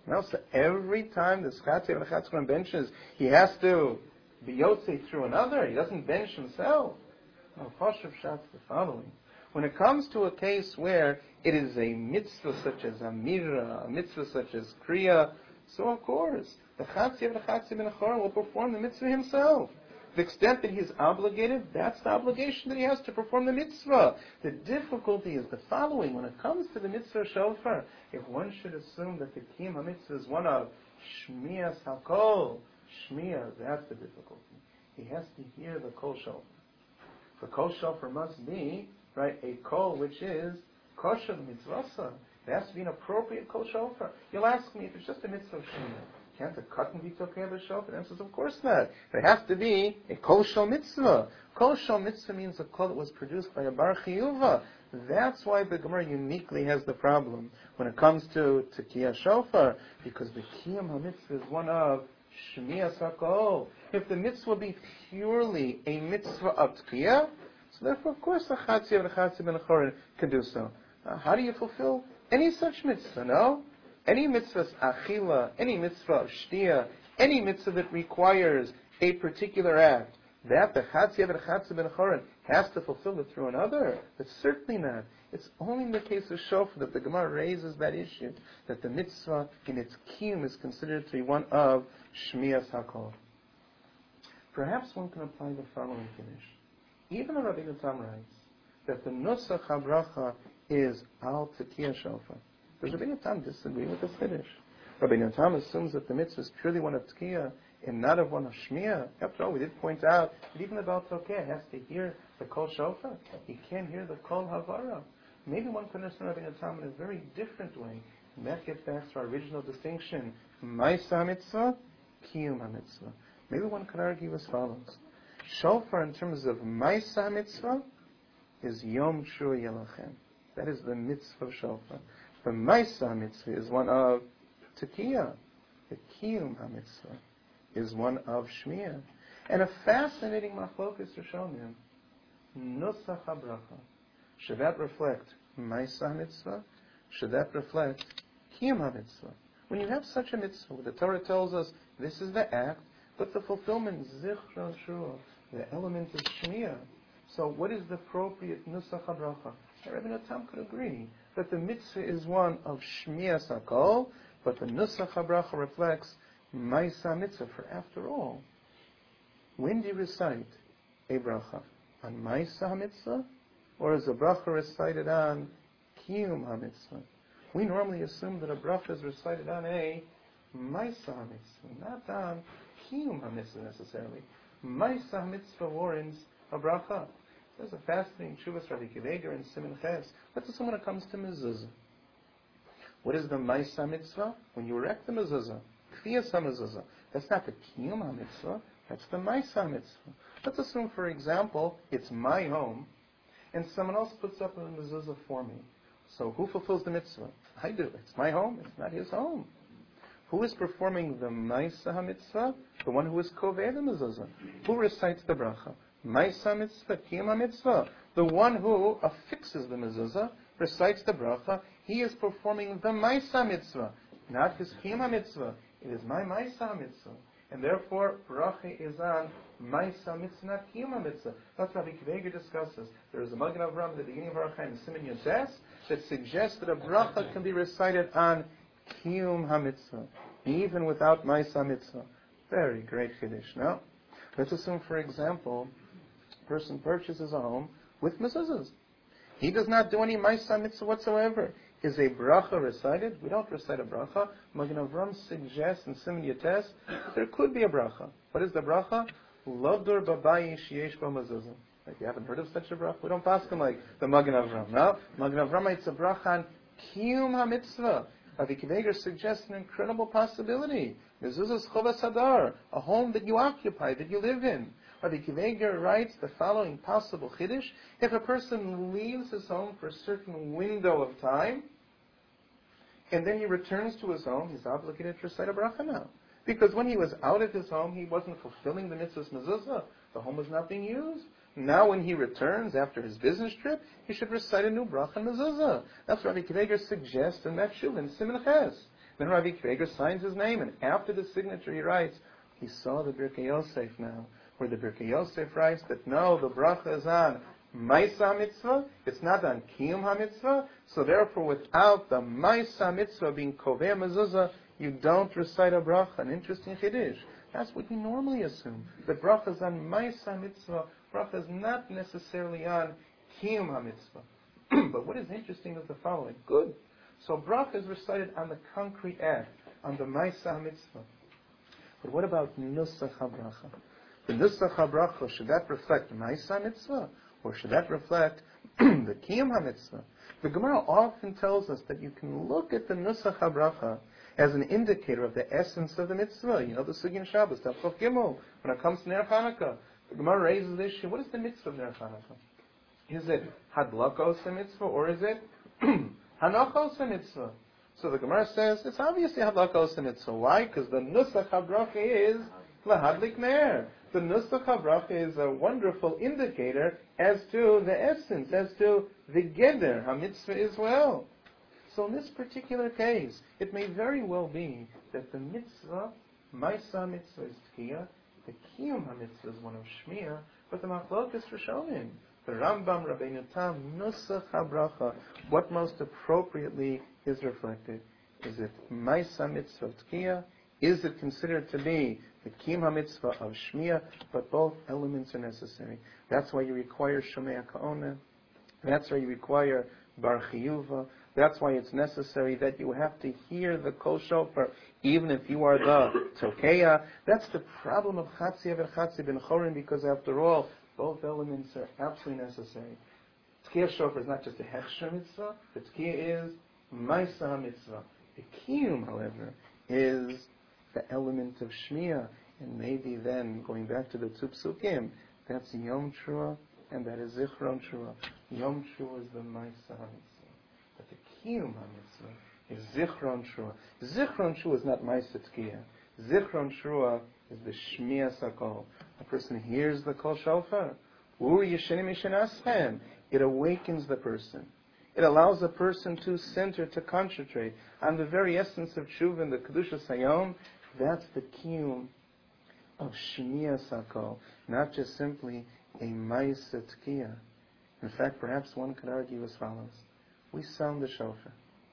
No, so every time the Chatziv and the Chatzim benches, he has to be Yotze through another. He doesn't bench himself. No, Choshev Shatz the following. When it comes to a case where it is a mitzvah such as Amira, a mitzvah such as Kriya, so of course, the Chatziv and the Chatzim and the will perform the mitzvah himself. The extent that he's obligated, that's the obligation that he has to perform the mitzvah. The difficulty is the following. When it comes to the mitzvah shofar, if one should assume that the Kiyum HaMitzvah is one of Shmiyas HaKol, Shmiyah, that's the difficulty. He has to hear the Kol Shofar. The Kol Shofar must be, right, a Kol which is kosher mitzvah. It has to be an appropriate Kol Shofar. You'll ask me if it's just a mitzvah of Shmiyah. Can't a cotton be took care of the shofar? The answer is of course not. There has to be a kol shel mitzvah. Kol shel mitzvah means a kol that was produced by a bar chiyuva. That's why the Gemara uniquely has the problem when it comes to tekiyah shofar, because the kiyum ha-mitzvah is one of shmiyas hakol. If the mitzvah be purely a mitzvah of tekiyah, so therefore of course the chatziv and the chatziv and the chorin can do so. Uh, how do you fulfill any such mitzvah? No? Any mitzvah achila, any mitzvah of shtia, any mitzvah that requires a particular act, that the Chatziv and Chatziv ben Chorin has to fulfill it through another. That's certainly not. It's only in the case of shofar that the Gemara raises that issue, that the mitzvah in its kiyum is considered to be one of Shmiyas HaKol. Perhaps one can apply the following kiddush. Even the Rabbeinu Tam writes that the Nusach HaBracha is Al Tekiyah Shofar. Does Rabbeinu Tam disagree with this Kiddush? Rabbeinu Tam assumes that the mitzvah is purely one of Tkiyah and not of one of Shmiyah. After all, we did point out that even the Baal Tokeh has to hear the Kol Shofar. He can't hear the Kol Havara. Maybe one can understand Rabbeinu Tam in a very different way. And that gets back to our original distinction. Ma'isa mitzvah, Kiyum ha-mitzvah. Maybe one could argue as follows. Shofar in terms of Ma'isa mitzvah is Yom Shur Yelachem. That is the mitzvah of Shofar. The Maisa mitzvah is one of Tekiyah. The Kiyum HaMitzvah is one of Shmiyah. And a fascinating machlokas Rishonim, Nusach HaBracha. Should that reflect Maisa mitzvah? Should that reflect Kiyum HaMitzvah? When you have such a mitzvah, the Torah tells us this is the act, but the fulfillment, Zichron Shua, the element is Shmiyah. So what is the appropriate Nusach HaBracha? Rabbeinu Tam could agree that the mitzvah is one of Shmiyas HaKol, but the Nusach HaBracha reflects Maisa mitzvah. For after all, when do you recite a bracha? On Maisa mitzvah? Or is a bracha recited on Kiyum HaMitzvah? We normally assume that a bracha is recited on a Maisa mitzvah, not on Kiyum HaMitzvah necessarily. Maisa mitzvah warrants a bracha. There's a fascinating Shuvas Rabbi Kiveger in Siman Ches. Let's assume when it comes to mezuzah. What is the Maisa mitzvah? When you erect the mezuzah, Kfiyas HaMezuzah. That's not the Kiyum HaMitzvah, that's the Maisa mitzvah. Let's assume, for example, it's my home, and someone else puts up a mezuzah for me. So who fulfills the mitzvah? I do. It's my home, it's not his home. Who is performing the Maisa HaMitzvah? The one who is Koveh the mezuzah. Who recites the bracha? Maisa mitzvah, Kiyum mitzvah. The one who affixes the mezuzah, recites the bracha, he is performing the Maisa mitzvah, not his Kiyum mitzvah. It is my Maisa mitzvah. And therefore, bracha is on Maisa mitzvah, not Kiyum mitzvah. That's what Rabbi Kiveger discusses. There is a Magen Avraham at the beginning of our Chaim Siman Yotes that suggests that a bracha can be recited on Kiyum mitzvah, even without Maisa mitzvah. Very great Kiddush. Now, let's assume, for example, person purchases a home with mezuzahs. He does not do any Maisa mitzvah whatsoever. Is a bracha recited? We don't recite a bracha. Magen Avraham suggests in Siman Yotes that there could be a bracha. What is the bracha? Lodur babayi sheyesh bo mezuzah. Like, you haven't heard of such a bracha? We don't pass him like the Magen Avraham. No? Magen Avraham writes a bracha on Kiyum HaMitzvah. Rabbi Kiveger suggests an incredible possibility. Mezuzah's chovas hadar, a home that you occupy, that you live in. Rabbi Kiveger writes the following possible chiddush: if a person leaves his home for a certain window of time, and then he returns to his home, he's obligated to recite a bracha now. Because when he was out of his home, he wasn't fulfilling the mitzvah's mezuzah. The home was not being used. Now when he returns after his business trip, he should recite a new bracha and mezuzah. That's what Rabbi Kiveger suggests in that shuv in Siman Ches. Then Rabbi Krieger signs his name, and after the signature he writes, he saw the Birkei Yosef now, where the Birkei Yosef writes that no, the bracha is on Maisa Mitzvah, it's not on Kiyum HaMitzvah, so therefore without the Maisa Mitzvah being Kovei Mezuzah, you don't recite a bracha. An interesting Chiddush. That's what we normally assume. The bracha is on Maisa Mitzvah, bracha is not necessarily on Kiyum HaMitzvah. But what is interesting is the following. Good. So bracha is recited on the concrete act, on the Maisa Mitzvah. But what about Nusach HaBracha? The Nusach HaBracha, should that reflect Maisa Mitzvah? Or should that reflect the Kiyum HaMitzvah? The Gemara often tells us that you can look at the Nusach HaBracha as an indicator of the essence of the mitzvah. You know the Sugin Shabbos, Tavchof Gimel, when it comes to Ner Hanukkah. The Gemara raises the issue, what is the mitzvah of Ner Hanukkah? Is it Hadlakos mitzvah, or is it Hanachos mitzvah? So the Gemara says, it's obviously Hadlakos mitzvah. Why? Because the Nusach HaBracha is Lahadlik Ner. The Nusach HaBracha is a wonderful indicator as to the essence, as to the Geder HaMitzvah as well. So in this particular case, it may very well be that the mitzvah, Maisa Mitzvah is Tkiyah, the Kiyum HaMitzvah is one of Shmiya, but the Machlok is Rishonim. The Rambam, Rabbeinu Tam, Nusach HaBracha, what most appropriately is reflected? Is it Maisa Mitzvah Tkiyah? Is it considered to be the Kiyum HaMitzvah of Shmiya? But both elements are necessary. That's why you require Shomei Ka'ona. That's why you require Bar Chiyuva. That's why it's necessary that you have to hear the Kol Shofar, even if you are the Tokeya. That's the problem of Chatziyah and Chatziyah ben Chorin, because after all, both elements are absolutely necessary. Tkiyah Shofar is not just a Hechsher Mitzvah, the Tkiyah is Maisa Mitzvah. The Kiyum, however, is the element of Shmiya, and maybe then, going back to the two Psukim, that's Yom Trua, and that is Zichron Trua. Yom Trua is the Maisa HaMitzvah. But the Kiyum HaMitzvah is Zichron Trua. Zichron Trua is not Maisa Tkiyah. Zichron Trua is the Shmiya Sakol. A person hears the Kol Shofar. Uri Yeshenim Yishenaschem. It awakens the person. It allows the person to center, to concentrate on the very essence of Tshuva and the Kedusha Sayom. That's the Kiyum of Shmiya Sakol, not just simply a Maisa Tkiyah. In fact, perhaps one could argue as follows. We sound the shofar.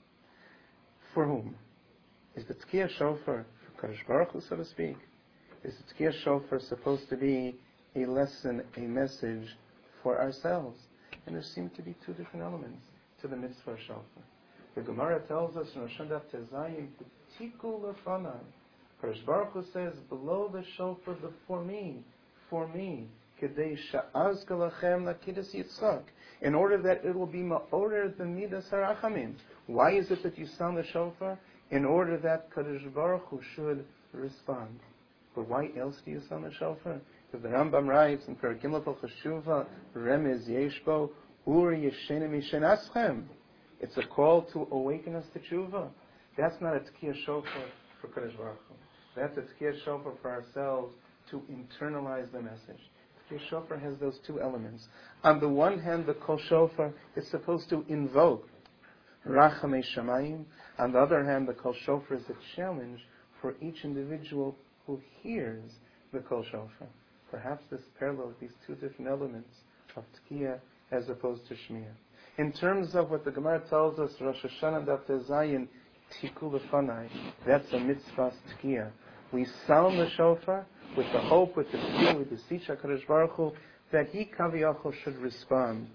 For whom? Is the Tkiyah shofar for Kadosh Baruch Hu, so to speak? Is the Tkiyah shofar supposed to be a lesson, a message for ourselves? And there seem to be two different elements to the mitzvah shofar. The Gemara tells us in Rosh Hashanah Tezayim, Tiku Lefanai. Kadosh Baruch Hu says, below the shofar, before me, for me, Kedei Sha'az Galachem Lakidas Yitzchak, in order that it will be Ma'orer the Midas HaRachamim. Why is it that you sound the shofar? In order that Kadosh Baruch Hu should respond. But why else do you sound the shofar? Because the Rambam writes in Perek Gimel Cheshuva, Remez Yeshbo, Ur Yeshenim Yishenaschem. It's a call to awaken us to tshuva. That's not a Tkiyah shofar for Kadosh Baruch Hu. That's a Tkiyah shofar for ourselves to internalize the message. Tkiyah shofar has those two elements. On the one hand, the Kol Shofar is supposed to invoke Rachamei Shamayim. On the other hand, the Kol Shofar is a challenge for each individual who hears the Kol Shofar. Perhaps this parallels these two different elements of Tkiyah as opposed to Shmiya. In terms of what the Gemara tells us, Rosh Hashanah Daf Zayin, Tiku Lefanai, that's a mitzvah Tkiyah. We sound the shofar with the hope, with the fear, with the beseech HaKadosh Baruch Hu, that He Kaviyachol should respond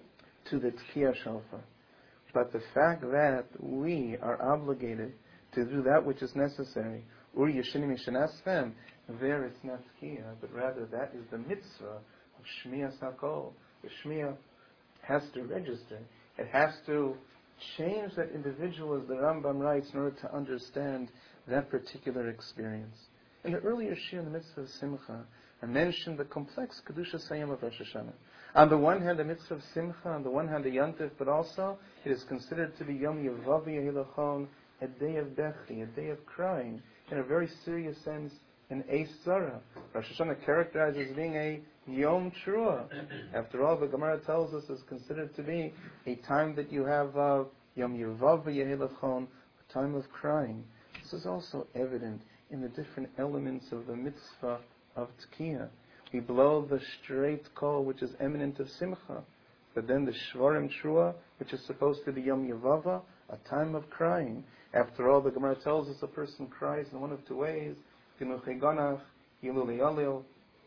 to the Tkiyah shofar. But the fact that we are obligated to do that which is necessary, Uri Yeshinim Yishenaschem, there it's not Tkiyah, but rather that is the mitzvah of Shmiya Sakol. The Shmiya has to register. It has to change that individual, as the Rambam writes, in order to understand that particular experience. In the earlier Shir, in the mitzvah of Simcha, I mentioned the complex Kedusha Sayim of Rosh Hashanah. On the one hand, the mitzvah of Simcha, on the one hand, the Yantif, but also it is considered to be Yom Yevavi Yehilachon, a day of Bechi, a day of crying, in a very serious sense, an Eis Zara. Rosh Hashanah characterized as being a Yom Trua. After all, the Gemara tells us it's considered to be a time that you have uh, Yom Yevav Yehilachon, a time of crying. This is also evident in the different elements of the mitzvah of Tkiyah. We blow the straight call, which is eminent of Simcha, but then the Shvarim Trua, which is supposed to be Yom Yavava, a time of crying. After all, the Gemara tells us a person cries in one of two ways: Ginuchei Ganach, Yilulei Yalil,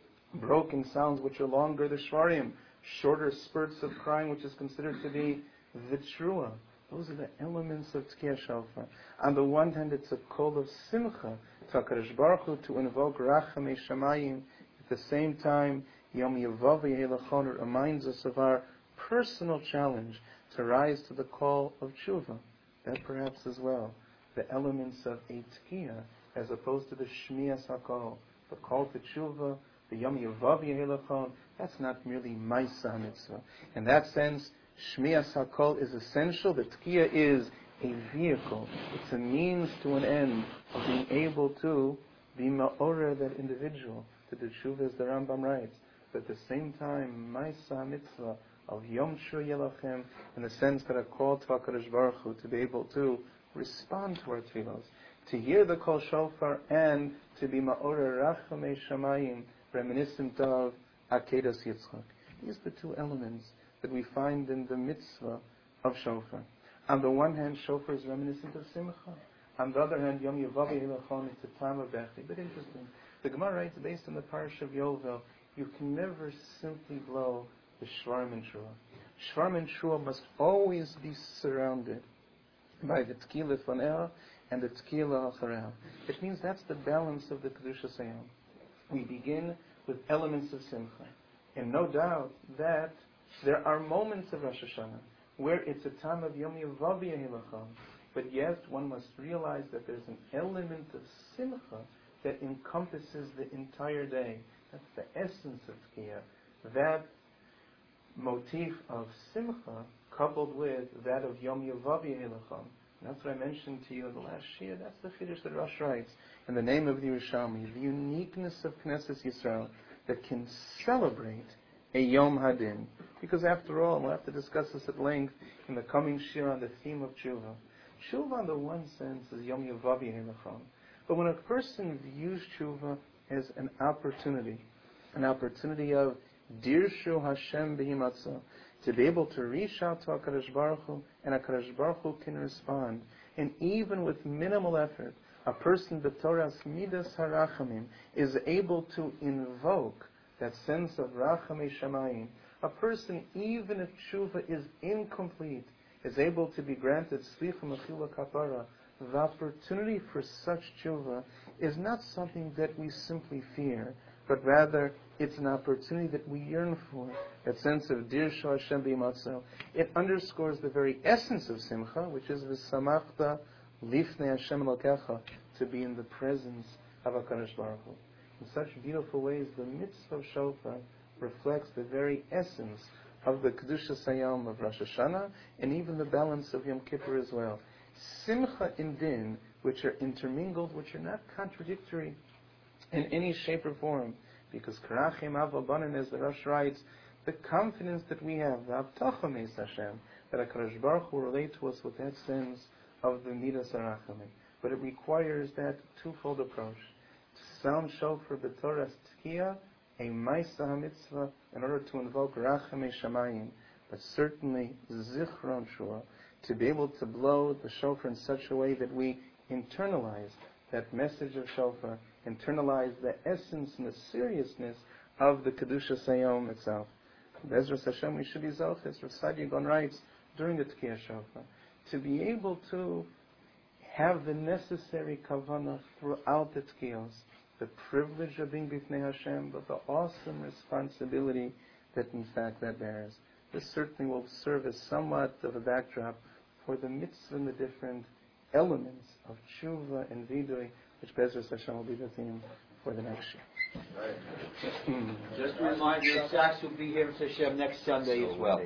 broken sounds which are longer, the Shvarim, shorter spurts of crying, which is considered to be the Trua. Those are the elements of Tkiyah Shofar. On the one hand, it's a call of Simcha to HaKadosh Baruch Hu, to invoke Rachamei Shamayim. At the same time, Yom Yavav Yehelachon reminds us of our personal challenge to rise to the call of Tshuva. That perhaps as well, the elements of a Tkiyah, as opposed to the Shmiyas HaKol, the call to Tshuva, the Yom Yavav Yehelachon, that's not merely Maisa Mitzvah. In that sense, Shmiyas HaKol is essential. The Tkiyah is a vehicle. It's a means to an end of being able to be ma'orer that individual, to the Tshuva, as the Rambam writes. But at the same time, Maisa Mitzvah of Yom Shur Yelachem, in the sense that a call to HaKadosh Baruch Hu to be able to respond to our tefillos, to hear the Kol Shofar, and to be ma'orer Rachamei Shamayim, reminiscent of Akedas Yitzchak. These are the two elements that we find in the mitzvah of Shofar. On the one hand, Shofar is reminiscent of Simcha. On the other hand, Yom Yavav Yehelachon, it's a time of Bechi. But interesting, the Gemara writes, based on the Parsha of Yovel, you can never simply blow the Shvarim and Trua. Shvarim and Trua must always be surrounded by the Tkila Fanea and the Tkila Achareha. It means that's the balance of the Kedusha Sayam. We begin with elements of Simcha. And no doubt that there are moments of Rosh Hashanah where it's a time of Yom Yavav Yehelachon, but yet one must realize that there's an element of Simcha that encompasses the entire day. That's the essence of Tkiyah. That motif of Simcha coupled with that of Yom Yavav Yehelachon. That's what I mentioned to you in the last year. That's the Chiddush that Rosh writes in the name of the Yerushalmi, the uniqueness of Knesset Yisrael that can celebrate a Yom Hadin. Because after all, we'll have to discuss this at length in the coming shir on the theme of Tshuva. Tshuva, in the one sense, is Yom Yavav Yehelachon. But when a person views Tshuva as an opportunity, an opportunity of Dirshu Hashem Behimatzah, to be able to reach out to HaKadosh Baruch Hu, and HaKadosh Baruch Hu can respond. And even with minimal effort, a person, B'Torah's Midas HaRachamim, is able to invoke that sense of Rachamei Shamayim. A person, even if Tshuva is incomplete, is able to be granted Slicha Mechila Kapara. The opportunity for such Tshuva is not something that we simply fear, but rather it's an opportunity that we yearn for, that sense of Dirshu Hashem B'Yimatzel. It underscores the very essence of Simcha, which is V'samachta Lifnei Hashem Elokecha, to be in the presence of HaKadosh Baruch Hu. In such beautiful ways, the mitzvah of Shofar reflects the very essence of the Kedusha Sayam of Rosh Hashanah, and even the balance of Yom Kippur as well. Simcha and Din, which are intermingled, which are not contradictory in any shape or form, because Karachim Avabanan, as the Rosh writes, the confidence that we have, the Avtacha Meis Hashem, that HaKadosh Baruch Hu will relate to us with that sense of the Midas HaRachamim. But it requires that twofold approach. To sound Shofar B'Torah's Tkiyah, a Maisa HaMitzvah, in order to invoke Rachamei Shamayim, but certainly Zichron Shua, to be able to blow the Shofar in such a way that we internalize that message of Shofar, internalize the essence and the seriousness of the Kedusha Sayom itself. Bezras Hashem, we should be Zochis, Rav Saadia Gaon writes, during the Tkiyah Shofar, to be able to have the necessary kavanah throughout the Tkiyos, the privilege of being B'fnei Hashem, but the awesome responsibility that in fact that bears. This certainly will serve as somewhat of a backdrop for the mitzvah and the different elements of tshuva and vidui, which Bezras Hashem will be the theme for the next year. Right. Just a reminder, Sachs will be here for Hashem next Sunday as well.